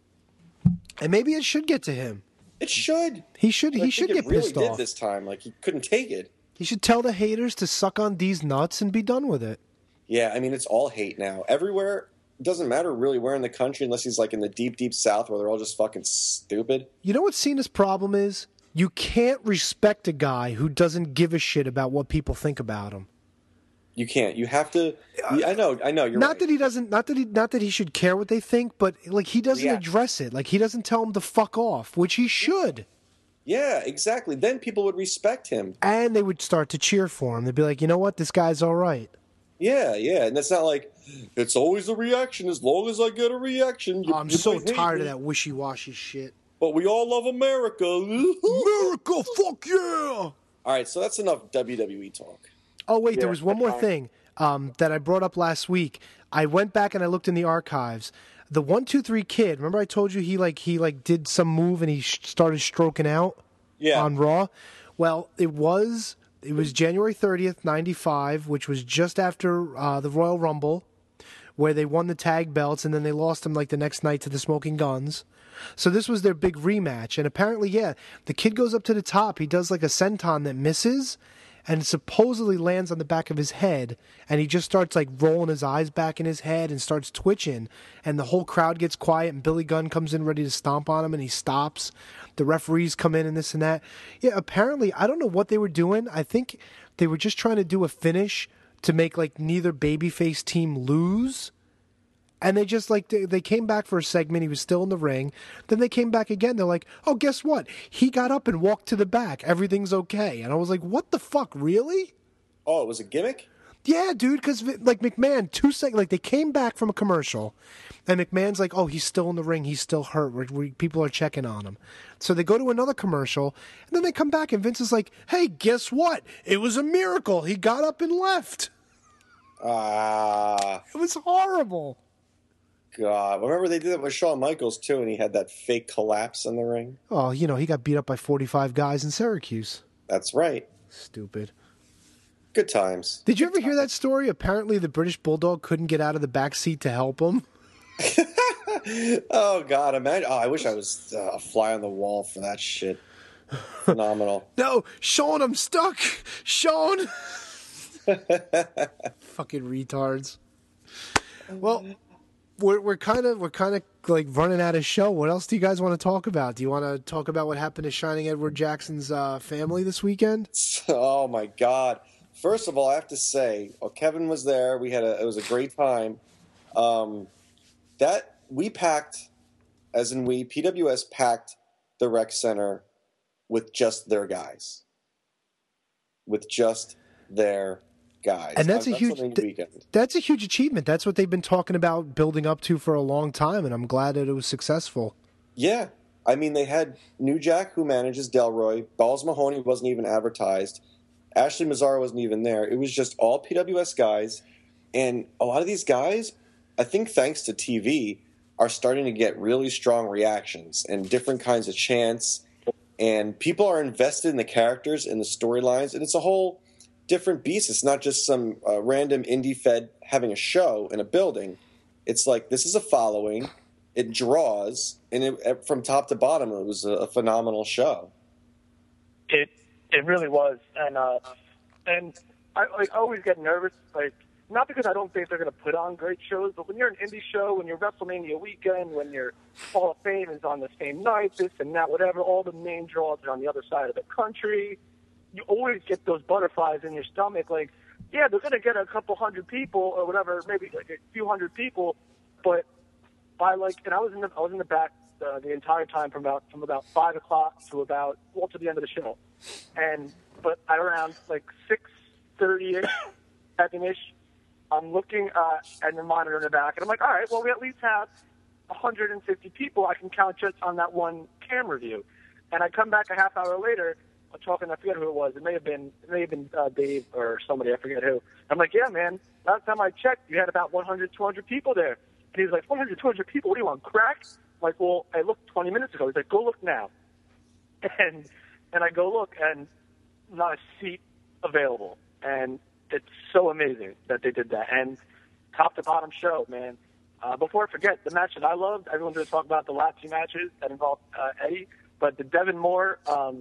And maybe it should get to him. It should. He should get pissed off. It really did this time. Like, he couldn't take it. He should tell the haters to suck on D's nuts and be done with it. Yeah, I mean, it's all hate now. Everywhere. It doesn't matter really where in the country unless he's like in the deep, deep South where they're all just fucking stupid. You know what Cena's problem is? You can't respect a guy who doesn't give a shit about what people think about him. You can't. You have to. I know. You're not right. that he doesn't. Not that he should care what they think, but like he doesn't React. address it. Like he doesn't tell them to fuck off, which he should. Yeah, exactly. Then people would respect him, and they would start to cheer for him. They'd be like, you know what, this guy's all right. Yeah, and it's not like it's always a reaction. As long as I get a reaction, I'm so tired of that wishy-washy shit. But we all love America. America, fuck yeah! All right, so that's enough WWE talk. Oh wait, there was one more thing that I brought up last week. I went back and I looked in the archives. The 1-2-3 Kid. Remember, I told you he did some move and he started stroking out. Yeah. On Raw. Well, it was January 30th, 95, which was just after the Royal Rumble, where they won the tag belts and then they lost them like the next night to the Smoking Guns. So this was their big rematch, and apparently, the Kid goes up to the top. He does like a senton that misses, and supposedly lands on the back of his head, and he just starts like rolling his eyes back in his head and starts twitching, and the whole crowd gets quiet, and Billy Gunn comes in ready to stomp on him, and he stops. The referees come in and this and that. Yeah, apparently, I don't know what they were doing. I think they were just trying to do a finish to make like neither babyface team lose. And they just like, they came back for a segment. He was still in the ring. Then they came back again. They're like, oh, guess what? He got up and walked to the back. Everything's okay. And I was like, what the fuck? Really? Oh, it was a gimmick? Yeah, dude, because like McMahon, 2 seconds, like they came back from a commercial and McMahon's like, oh, he's still in the ring. He's still hurt. People are checking on him. So they go to another commercial and then they come back and Vince is like, hey, guess what? It was a miracle. He got up and left. It was horrible. God. Remember they did that with Shawn Michaels, too, and he had that fake collapse in the ring? Oh, he got beat up by 45 guys in Syracuse. That's right. Stupid. Good times. Did you ever hear that story? Apparently the British Bulldog couldn't get out of the back seat to help him. Oh, God. Imagine. Oh, I wish I was a fly on the wall for that shit. Phenomenal. No, Sean, I'm stuck. Sean. Fucking retards. Well, we're kind of like running out of show. What else do you guys want to talk about? Do you want to talk about what happened to Shining Edward Jackson's family this weekend? Oh my God! First of all, I have to say, Kevin was there. It was a great time. That we packed, as in PWS packed the rec center with just their guys. And that's a huge achievement. That's what they've been talking about building up to for a long time, and I'm glad that it was successful. Yeah. I mean, they had New Jack, who manages Delroy. Balls Mahoney wasn't even advertised. Ashley Mazzara wasn't even there. It was just all PWS guys. And a lot of these guys, I think thanks to TV, are starting to get really strong reactions and different kinds of chants. And people are invested in the characters and the storylines. And it's a whole different beast. It's not just some random indie fed having a show in a building. It's like, this is a following. It draws, and from top to bottom, it was a phenomenal show. It really was, and I always get nervous, like, not because I don't think they're going to put on great shows, but when you're an indie show, when you're WrestleMania weekend, when your Hall of Fame is on the same night, this and that, whatever, all the main draws are on the other side of the country. You always get those butterflies in your stomach, like, yeah, they're going to get a couple hundred people or whatever, maybe like a few hundred people, but by and I was in the back the entire time from about 5 o'clock to to the end of the show, but at around like 6:30ish, 7ish, I'm looking at the monitor in the back, and I'm like, all right, well, we at least have 150 people I can count just on that one camera view, and I come back a half hour later. Talking, I forget who it was. It may have been Dave or somebody. I forget who. I'm like, yeah, man. Last time I checked, you had about 100, 200 people there. And he's like, 100, 200 people? What do you want, crack? I'm like, well, I looked 20 minutes ago. He's like, go look now. and I go look, and not a seat available, and it's so amazing that they did that, and top to bottom show, man. Before I forget, the match that I loved, everyone's going to talk about the last two matches that involved Eddie, but the Devin Moore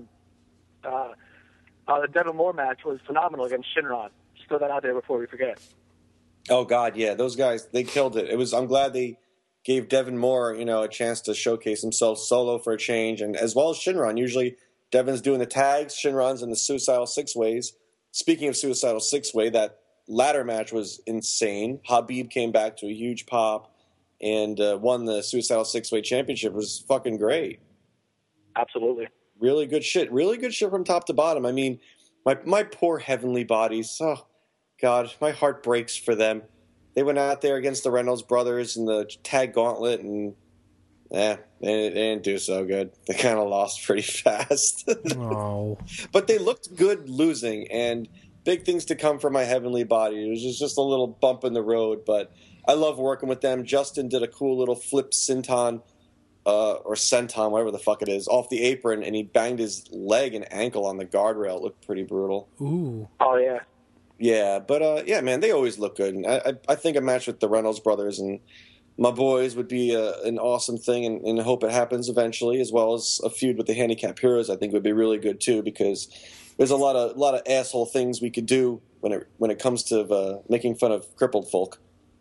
match was phenomenal against Shinron. Just throw that out there before we forget. Oh God, yeah, those guys, they killed it. I'm glad they gave Devin Moore, a chance to showcase himself solo for a change, and as well as Shinron. Usually Devin's doing the tags, Shinron's in the Suicidal Six Ways. Speaking of Suicidal Six Way, that ladder match was insane. Habib came back to a huge pop and won the Suicidal Six Way Championship. It was fucking great. Absolutely. Really good shit. Really good shit from top to bottom. I mean, my poor Heavenly Bodies. Oh, God, my heart breaks for them. They went out there against the Reynolds brothers in the tag gauntlet, and they didn't do so good. They kind of lost pretty fast. Oh. But they looked good losing, and big things to come for my Heavenly Body. It was just a little bump in the road, but I love working with them. Justin did a cool little flip senton, or senton, whatever the fuck it is, off the apron, and he banged his leg and ankle on the guardrail. It looked pretty brutal. Ooh. Oh, yeah. Yeah, but yeah, man, they always look good. And I think a match with the Reynolds brothers and my boys would be an awesome thing, and I hope it happens eventually, as well as a feud with the Handicap Heroes. I think would be really good too, because there's a lot of asshole things we could do when it comes to making fun of crippled folk.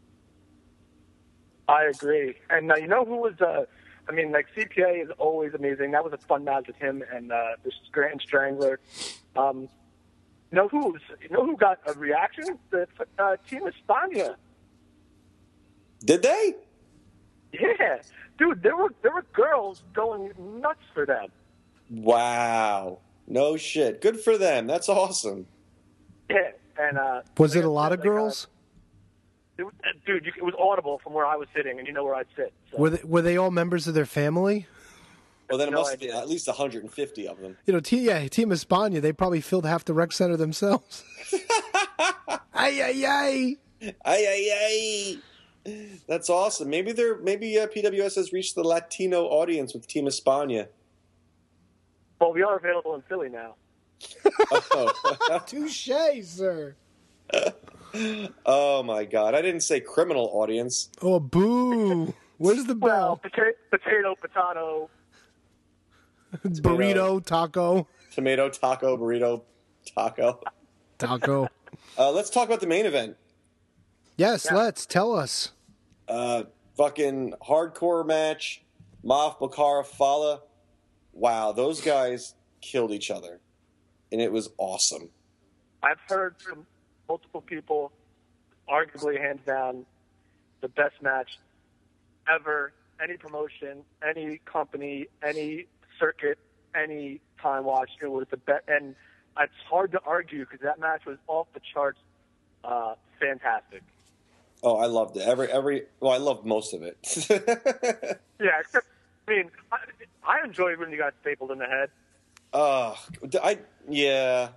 I agree. And you know who was? CPA is always amazing. That was a fun match with him and this Grant Strangler. You know who got a reaction? The Team Espana. Did they? Yeah, dude, there were girls going nuts for them. Wow, no shit. Good for them. That's awesome. Yeah, and was it a lot of girls? It was audible from where I was sitting, and you know where I'd sit. So. Were they all members of their family? Well, then it must have been at least 150 of them. Team Espana, they probably filled half the rec center themselves. Ay, ay, ay. Ay, ay, ay. That's awesome. Maybe PWS has reached the Latino audience with Team Espana. Well, we are available in Philly now. Oh. Touche, sir. Oh, my God. I didn't say criminal audience. Oh, boo. Where's the bell? Well, potato. Burrito, taco. Tomato, taco, burrito, taco. Taco. Let's talk about the main event. Yes, let's. Tell us. Fucking hardcore match. Moff, Bakara, Fala. Wow, those guys killed each other. And it was awesome. I've heard from multiple people, arguably hands down, the best match ever. Any promotion, any company, any circuit, any time watched, it was the best. And it's hard to argue because that match was off the charts, fantastic. Oh, I loved it. I loved most of it. Yeah, except, I enjoyed when you got stapled in the head. Yeah.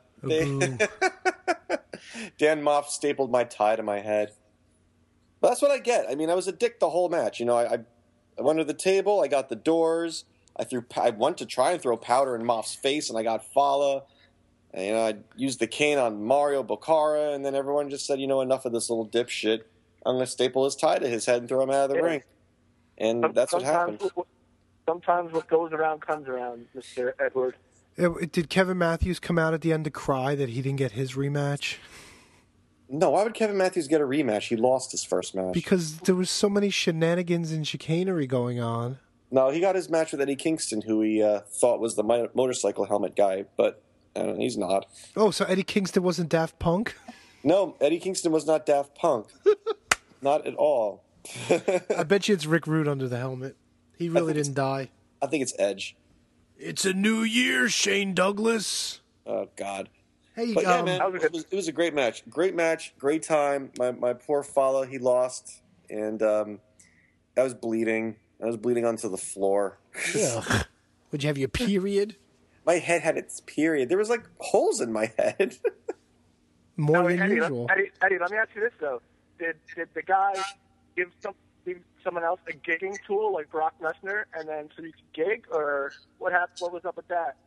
Dan Moff stapled my tie to my head. But that's what I get. I was a dick the whole match. I went to the table, I got the doors, I went to try and throw powder in Moff's face, and I got Fala. And, I used the cane on Mario Bakara, and then everyone just said, enough of this little dipshit. I'm going to staple his tie to his head and throw him out of the ring. And that's what happened. Sometimes what goes around comes around, Mr. Edward. Did Kevin Matthews come out at the end to cry that he didn't get his rematch? No, why would Kevin Matthews get a rematch? He lost his first match. Because there was so many shenanigans and chicanery going on. No, he got his match with Eddie Kingston, who he thought was the motorcycle helmet guy, but he's not. Oh, so Eddie Kingston wasn't Daft Punk? No, Eddie Kingston was not Daft Punk. Not at all. I bet you it's Rick Rude under the helmet. He really didn't die. I think it's Edge. It's a new year, Shane Douglas. Oh, God. Hey, but yeah, man, it was a great match. Great match, great time. My poor Fala, he lost, and I was bleeding. I was bleeding onto the floor. Ugh. Would you have your period? My head had its period. There was holes in my head. More than usual. Eddie, let me ask you this though: Did the guy give someone else a gigging tool like Brock Lesnar, and then so you could gig, or what happened? What was up with that?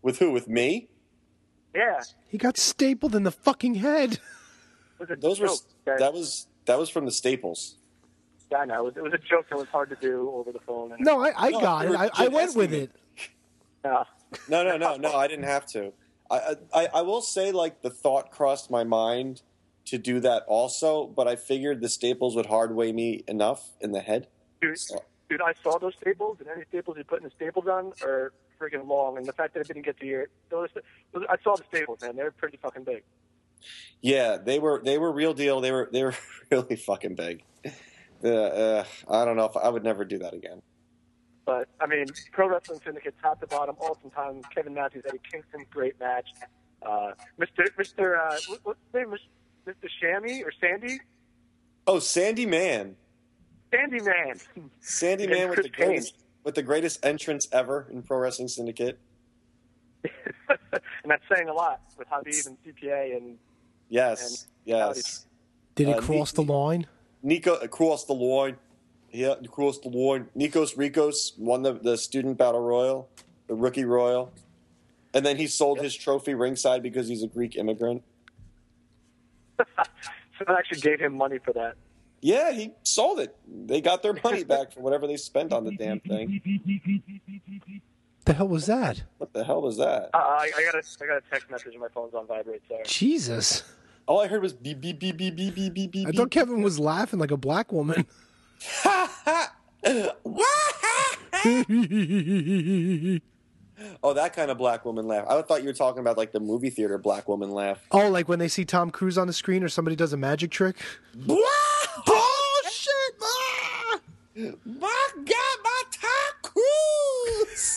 With who? With me? Yeah. He got stapled in the fucking head. It was a Those were joke, guys. that was from the Staples. Yeah, I know. It was a joke that was hard to do over the phone. And No, I No, got you it. were I went just with asking it. Yeah. No, I didn't have to. I will say, like, the thought crossed my mind to do that also, but I figured the Staples would hardway me enough in the head. Dude, I saw those staples, and any staples you put in the staple gun are freaking long. And the fact that it didn't get to your, I saw the staples, man. They're pretty fucking big. Yeah, they were real deal. They were really fucking big. I don't know if I would never do that again. But I mean, Pro Wrestling Syndicate, top to bottom, all time. Kevin Matthews, Eddie Kingston, great match. What's his name? Mr. Shammy or Sandy? Oh, Sandy Man. Sandy Man. Sandy And Man Chris with the greatest entrance ever in Pro Wrestling Syndicate. And that's saying a lot with Habib and CPA and Yes. Did he cross the line? Nico crossed the line. Yeah, he crossed the line. Nikos Ricos won the student battle royal, the rookie royal, and then he sold his trophy ringside because he's a Greek immigrant. someone actually gave him money for that. Yeah, he sold it. They got their money back for whatever they spent on the damn thing. The hell was that? What the hell was that? I got a text message and my phone's on vibrate. Sorry. Jesus. All I heard was beep beep beep beep beep beep beep beep. I thought Kevin was laughing like a black woman. Oh, that kind of black woman laugh. I thought you were talking about like the movie theater black woman laugh. Oh, like when they see Tom Cruise on the screen or somebody does a magic trick? Bullshit! My God, my Tom Cruise!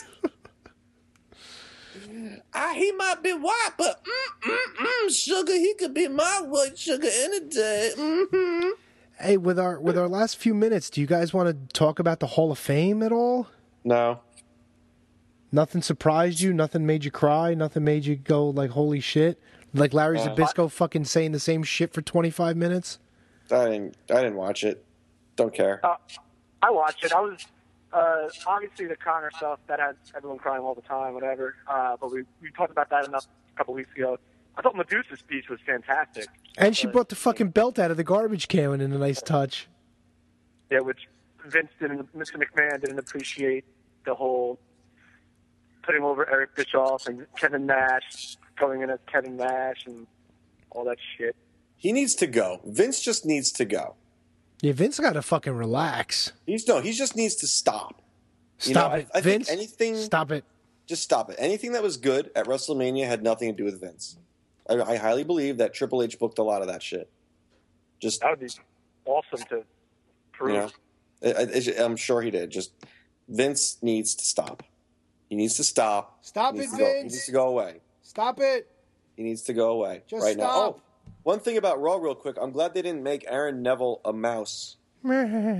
He might be white, but sugar, he could be my white sugar any day. Mm-hmm. Hey, with our last few minutes, do you guys want to talk about the Hall of Fame at all? No. Nothing surprised you? Nothing made you cry? Nothing made you go like, holy shit? Like Larry Zbyszko fucking saying the same shit for 25 minutes? I didn't watch it. Don't care. I watched it. I was obviously the Connor stuff that had everyone crying all the time, whatever. But we talked about that enough a couple weeks ago. I thought Medusa's speech was fantastic. And she brought the fucking belt out of the garbage can in a nice touch. Yeah, which Mr. McMahon didn't appreciate the whole putting over Eric Bischoff and Kevin Nash, going in as Kevin Nash and all that shit. He needs to go. Vince just needs to go. Yeah, Vince got to fucking relax. He just needs to stop. Stop it, I Vince. think anything. Stop it. Just stop it. Anything that was good at WrestleMania had nothing to do with Vince. I highly believe that Triple H booked a lot of that shit. Just that would be awesome to prove. You know, I'm sure he did. Just Vince needs to stop. He needs to stop. Stop it, Vince. He needs to go away. Stop it. He needs to go away Just right now. stop. Oh, one thing about Raw, real quick. I'm glad they didn't make Aaron Neville a mouse. You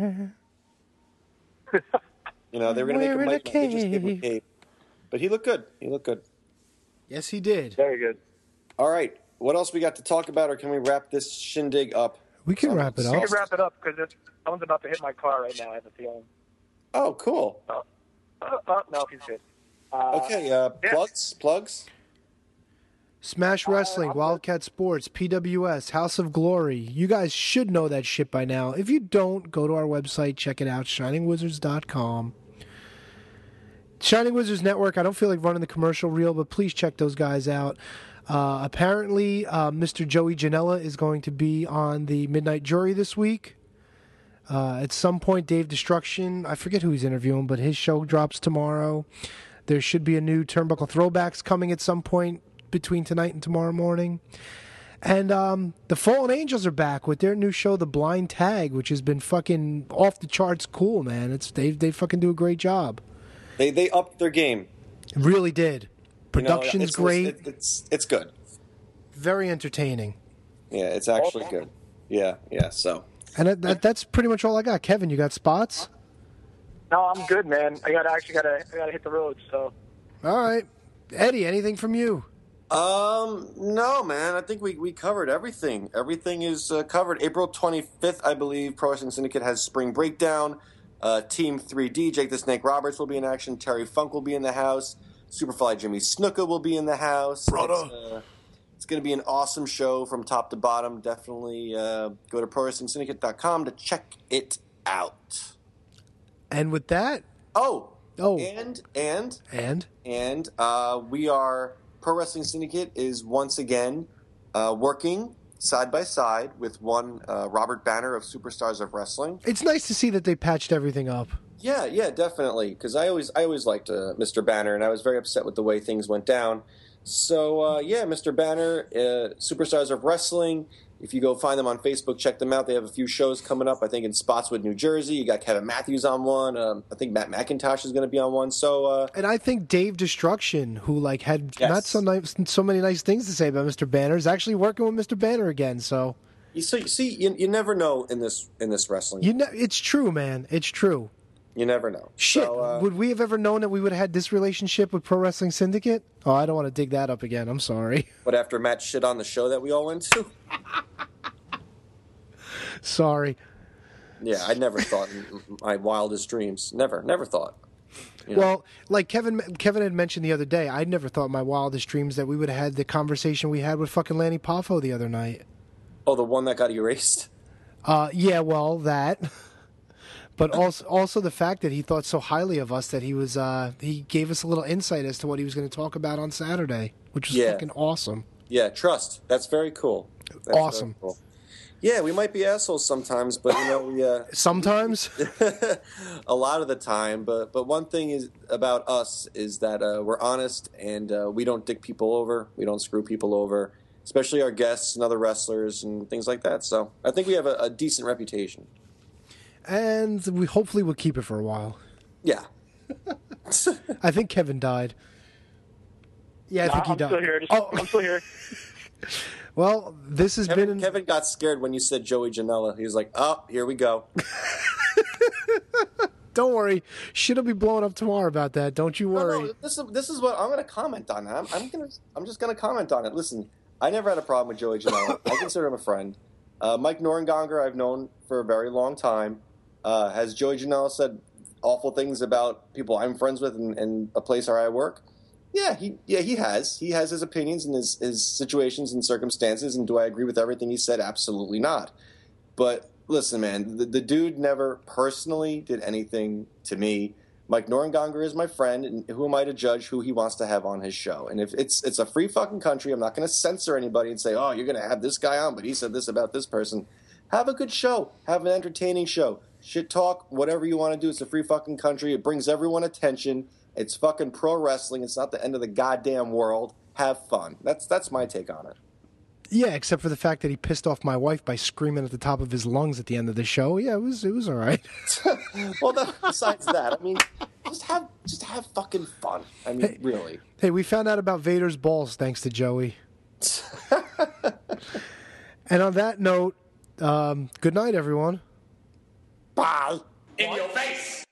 know, they were going to make him Mike. They just gave him a cape. But he looked good. Yes, he did. Very good. All right. What else we got to talk about, or can we wrap this shindig up? We can wrap it We up. can wrap it up because someone's about to hit my car right now. I have a feeling. Oh, cool. No, he's good. Okay. Plugs. Smash Wrestling, Wildcat Sports, PWS, House of Glory. You guys should know that shit by now. If you don't, go to our website, check it out, shiningwizards.com. Shining Wizards Network, I don't feel like running the commercial reel, but please check those guys out. Apparently, Mr. Joey Janela is going to be on the Midnight Jury this week. At some point, Dave Destruction, I forget who he's interviewing, but his show drops tomorrow. There should be a new Turnbuckle Throwbacks coming at some point between tonight and tomorrow morning. And the Fallen Angels are back with their new show, The Blind Tag, which has been fucking off the charts cool, man. They fucking do a great job. They upped their game. It really did. Production's great. It's good. Very entertaining. Yeah, it's actually good. Yeah. So. And that's pretty much all I got. Kevin, you got spots? No, I'm good, man. I gotta hit the road. So. All right, Eddie. Anything from you? No, man. I think we covered everything. Everything is covered. April 25th, I believe, Pro Wrestling Syndicate has Spring Breakdown. Team 3D, Jake the Snake Roberts will be in action. Terry Funk will be in the house. Superfly Jimmy Snuka will be in the house. It's going to be an awesome show from top to bottom. Definitely go to ProWrestlingSyndicate.com to check it out. And with that... And we are... Pro Wrestling Syndicate is once again working side by side with one Robert Banner of Superstars of Wrestling. It's nice to see that they patched everything up. Yeah, definitely. Because I always liked Mr. Banner, and I was very upset with the way things went down. So, Mr. Banner, Superstars of Wrestling. If you go find them on Facebook, check them out. They have a few shows coming up, I think, in Spotswood, New Jersey. You got Kevin Matthews on one. I think Matt McIntosh is going to be on one. So, and I think Dave Destruction, who had not so many nice things to say about Mr. Banner, is actually working with Mr. Banner again. So, you never know in this wrestling. It's true, man. It's true. You never know. Shit, so, would we have ever known that we would have had this relationship with Pro Wrestling Syndicate? Oh, I don't want to dig that up again. I'm sorry. But after Matt shit on the show that we all went to? Sorry. Yeah, I never thought in my wildest dreams. Never thought. Well, like Kevin had mentioned the other day, I never thought in my wildest dreams that we would have had the conversation we had with fucking Lanny Poffo the other night. Oh, the one that got erased? Yeah, well, that... But also the fact that he thought so highly of us that he gave us a little insight as to what he was going to talk about on Saturday, which was fucking awesome. Yeah, trust. That's very cool. That's awesome. Very cool. Yeah, we might be assholes sometimes, but sometimes, a lot of the time. But one thing is about us is that we're honest and we don't dick people over. We don't screw people over, especially our guests and other wrestlers and things like that. So I think we have a decent reputation. And we hopefully will keep it for a while. Yeah. I think Kevin died. Yeah, I think he died. I'm still here. Well, this has been... Kevin got scared when you said Joey Janela. He was like, oh, here we go. Don't worry. Shit'll be blowing up tomorrow about that. Don't you worry. No, this is what I'm going to comment on. I'm just going to comment on it. Listen, I never had a problem with Joey Janela. I consider him a friend. Mike Norengonger I've known for a very long time. Has Joey Janela said awful things about people I'm friends with and a place where I work? Yeah, he has. He has his opinions and his situations and circumstances, and do I agree with everything he said? Absolutely not. But listen, man, the dude never personally did anything to me. Mike Norengonger is my friend, and who am I to judge who he wants to have on his show? And if it's a free fucking country, I'm not going to censor anybody and say, oh, you're going to have this guy on, but he said this about this person. Have a good show. Have an entertaining show. Shit talk, whatever you want to do. It's a free fucking country. It brings everyone attention. It's fucking pro wrestling. It's not the end of the goddamn world. Have fun. That's my take on it. Yeah, except for the fact that he pissed off my wife by screaming at the top of his lungs at the end of the show. Yeah, it was all right. Well, besides that, I mean, just have fucking fun. I mean, really. Hey, we found out about Vader's balls thanks to Joey. And on that note, good night, everyone. Bye. In your face.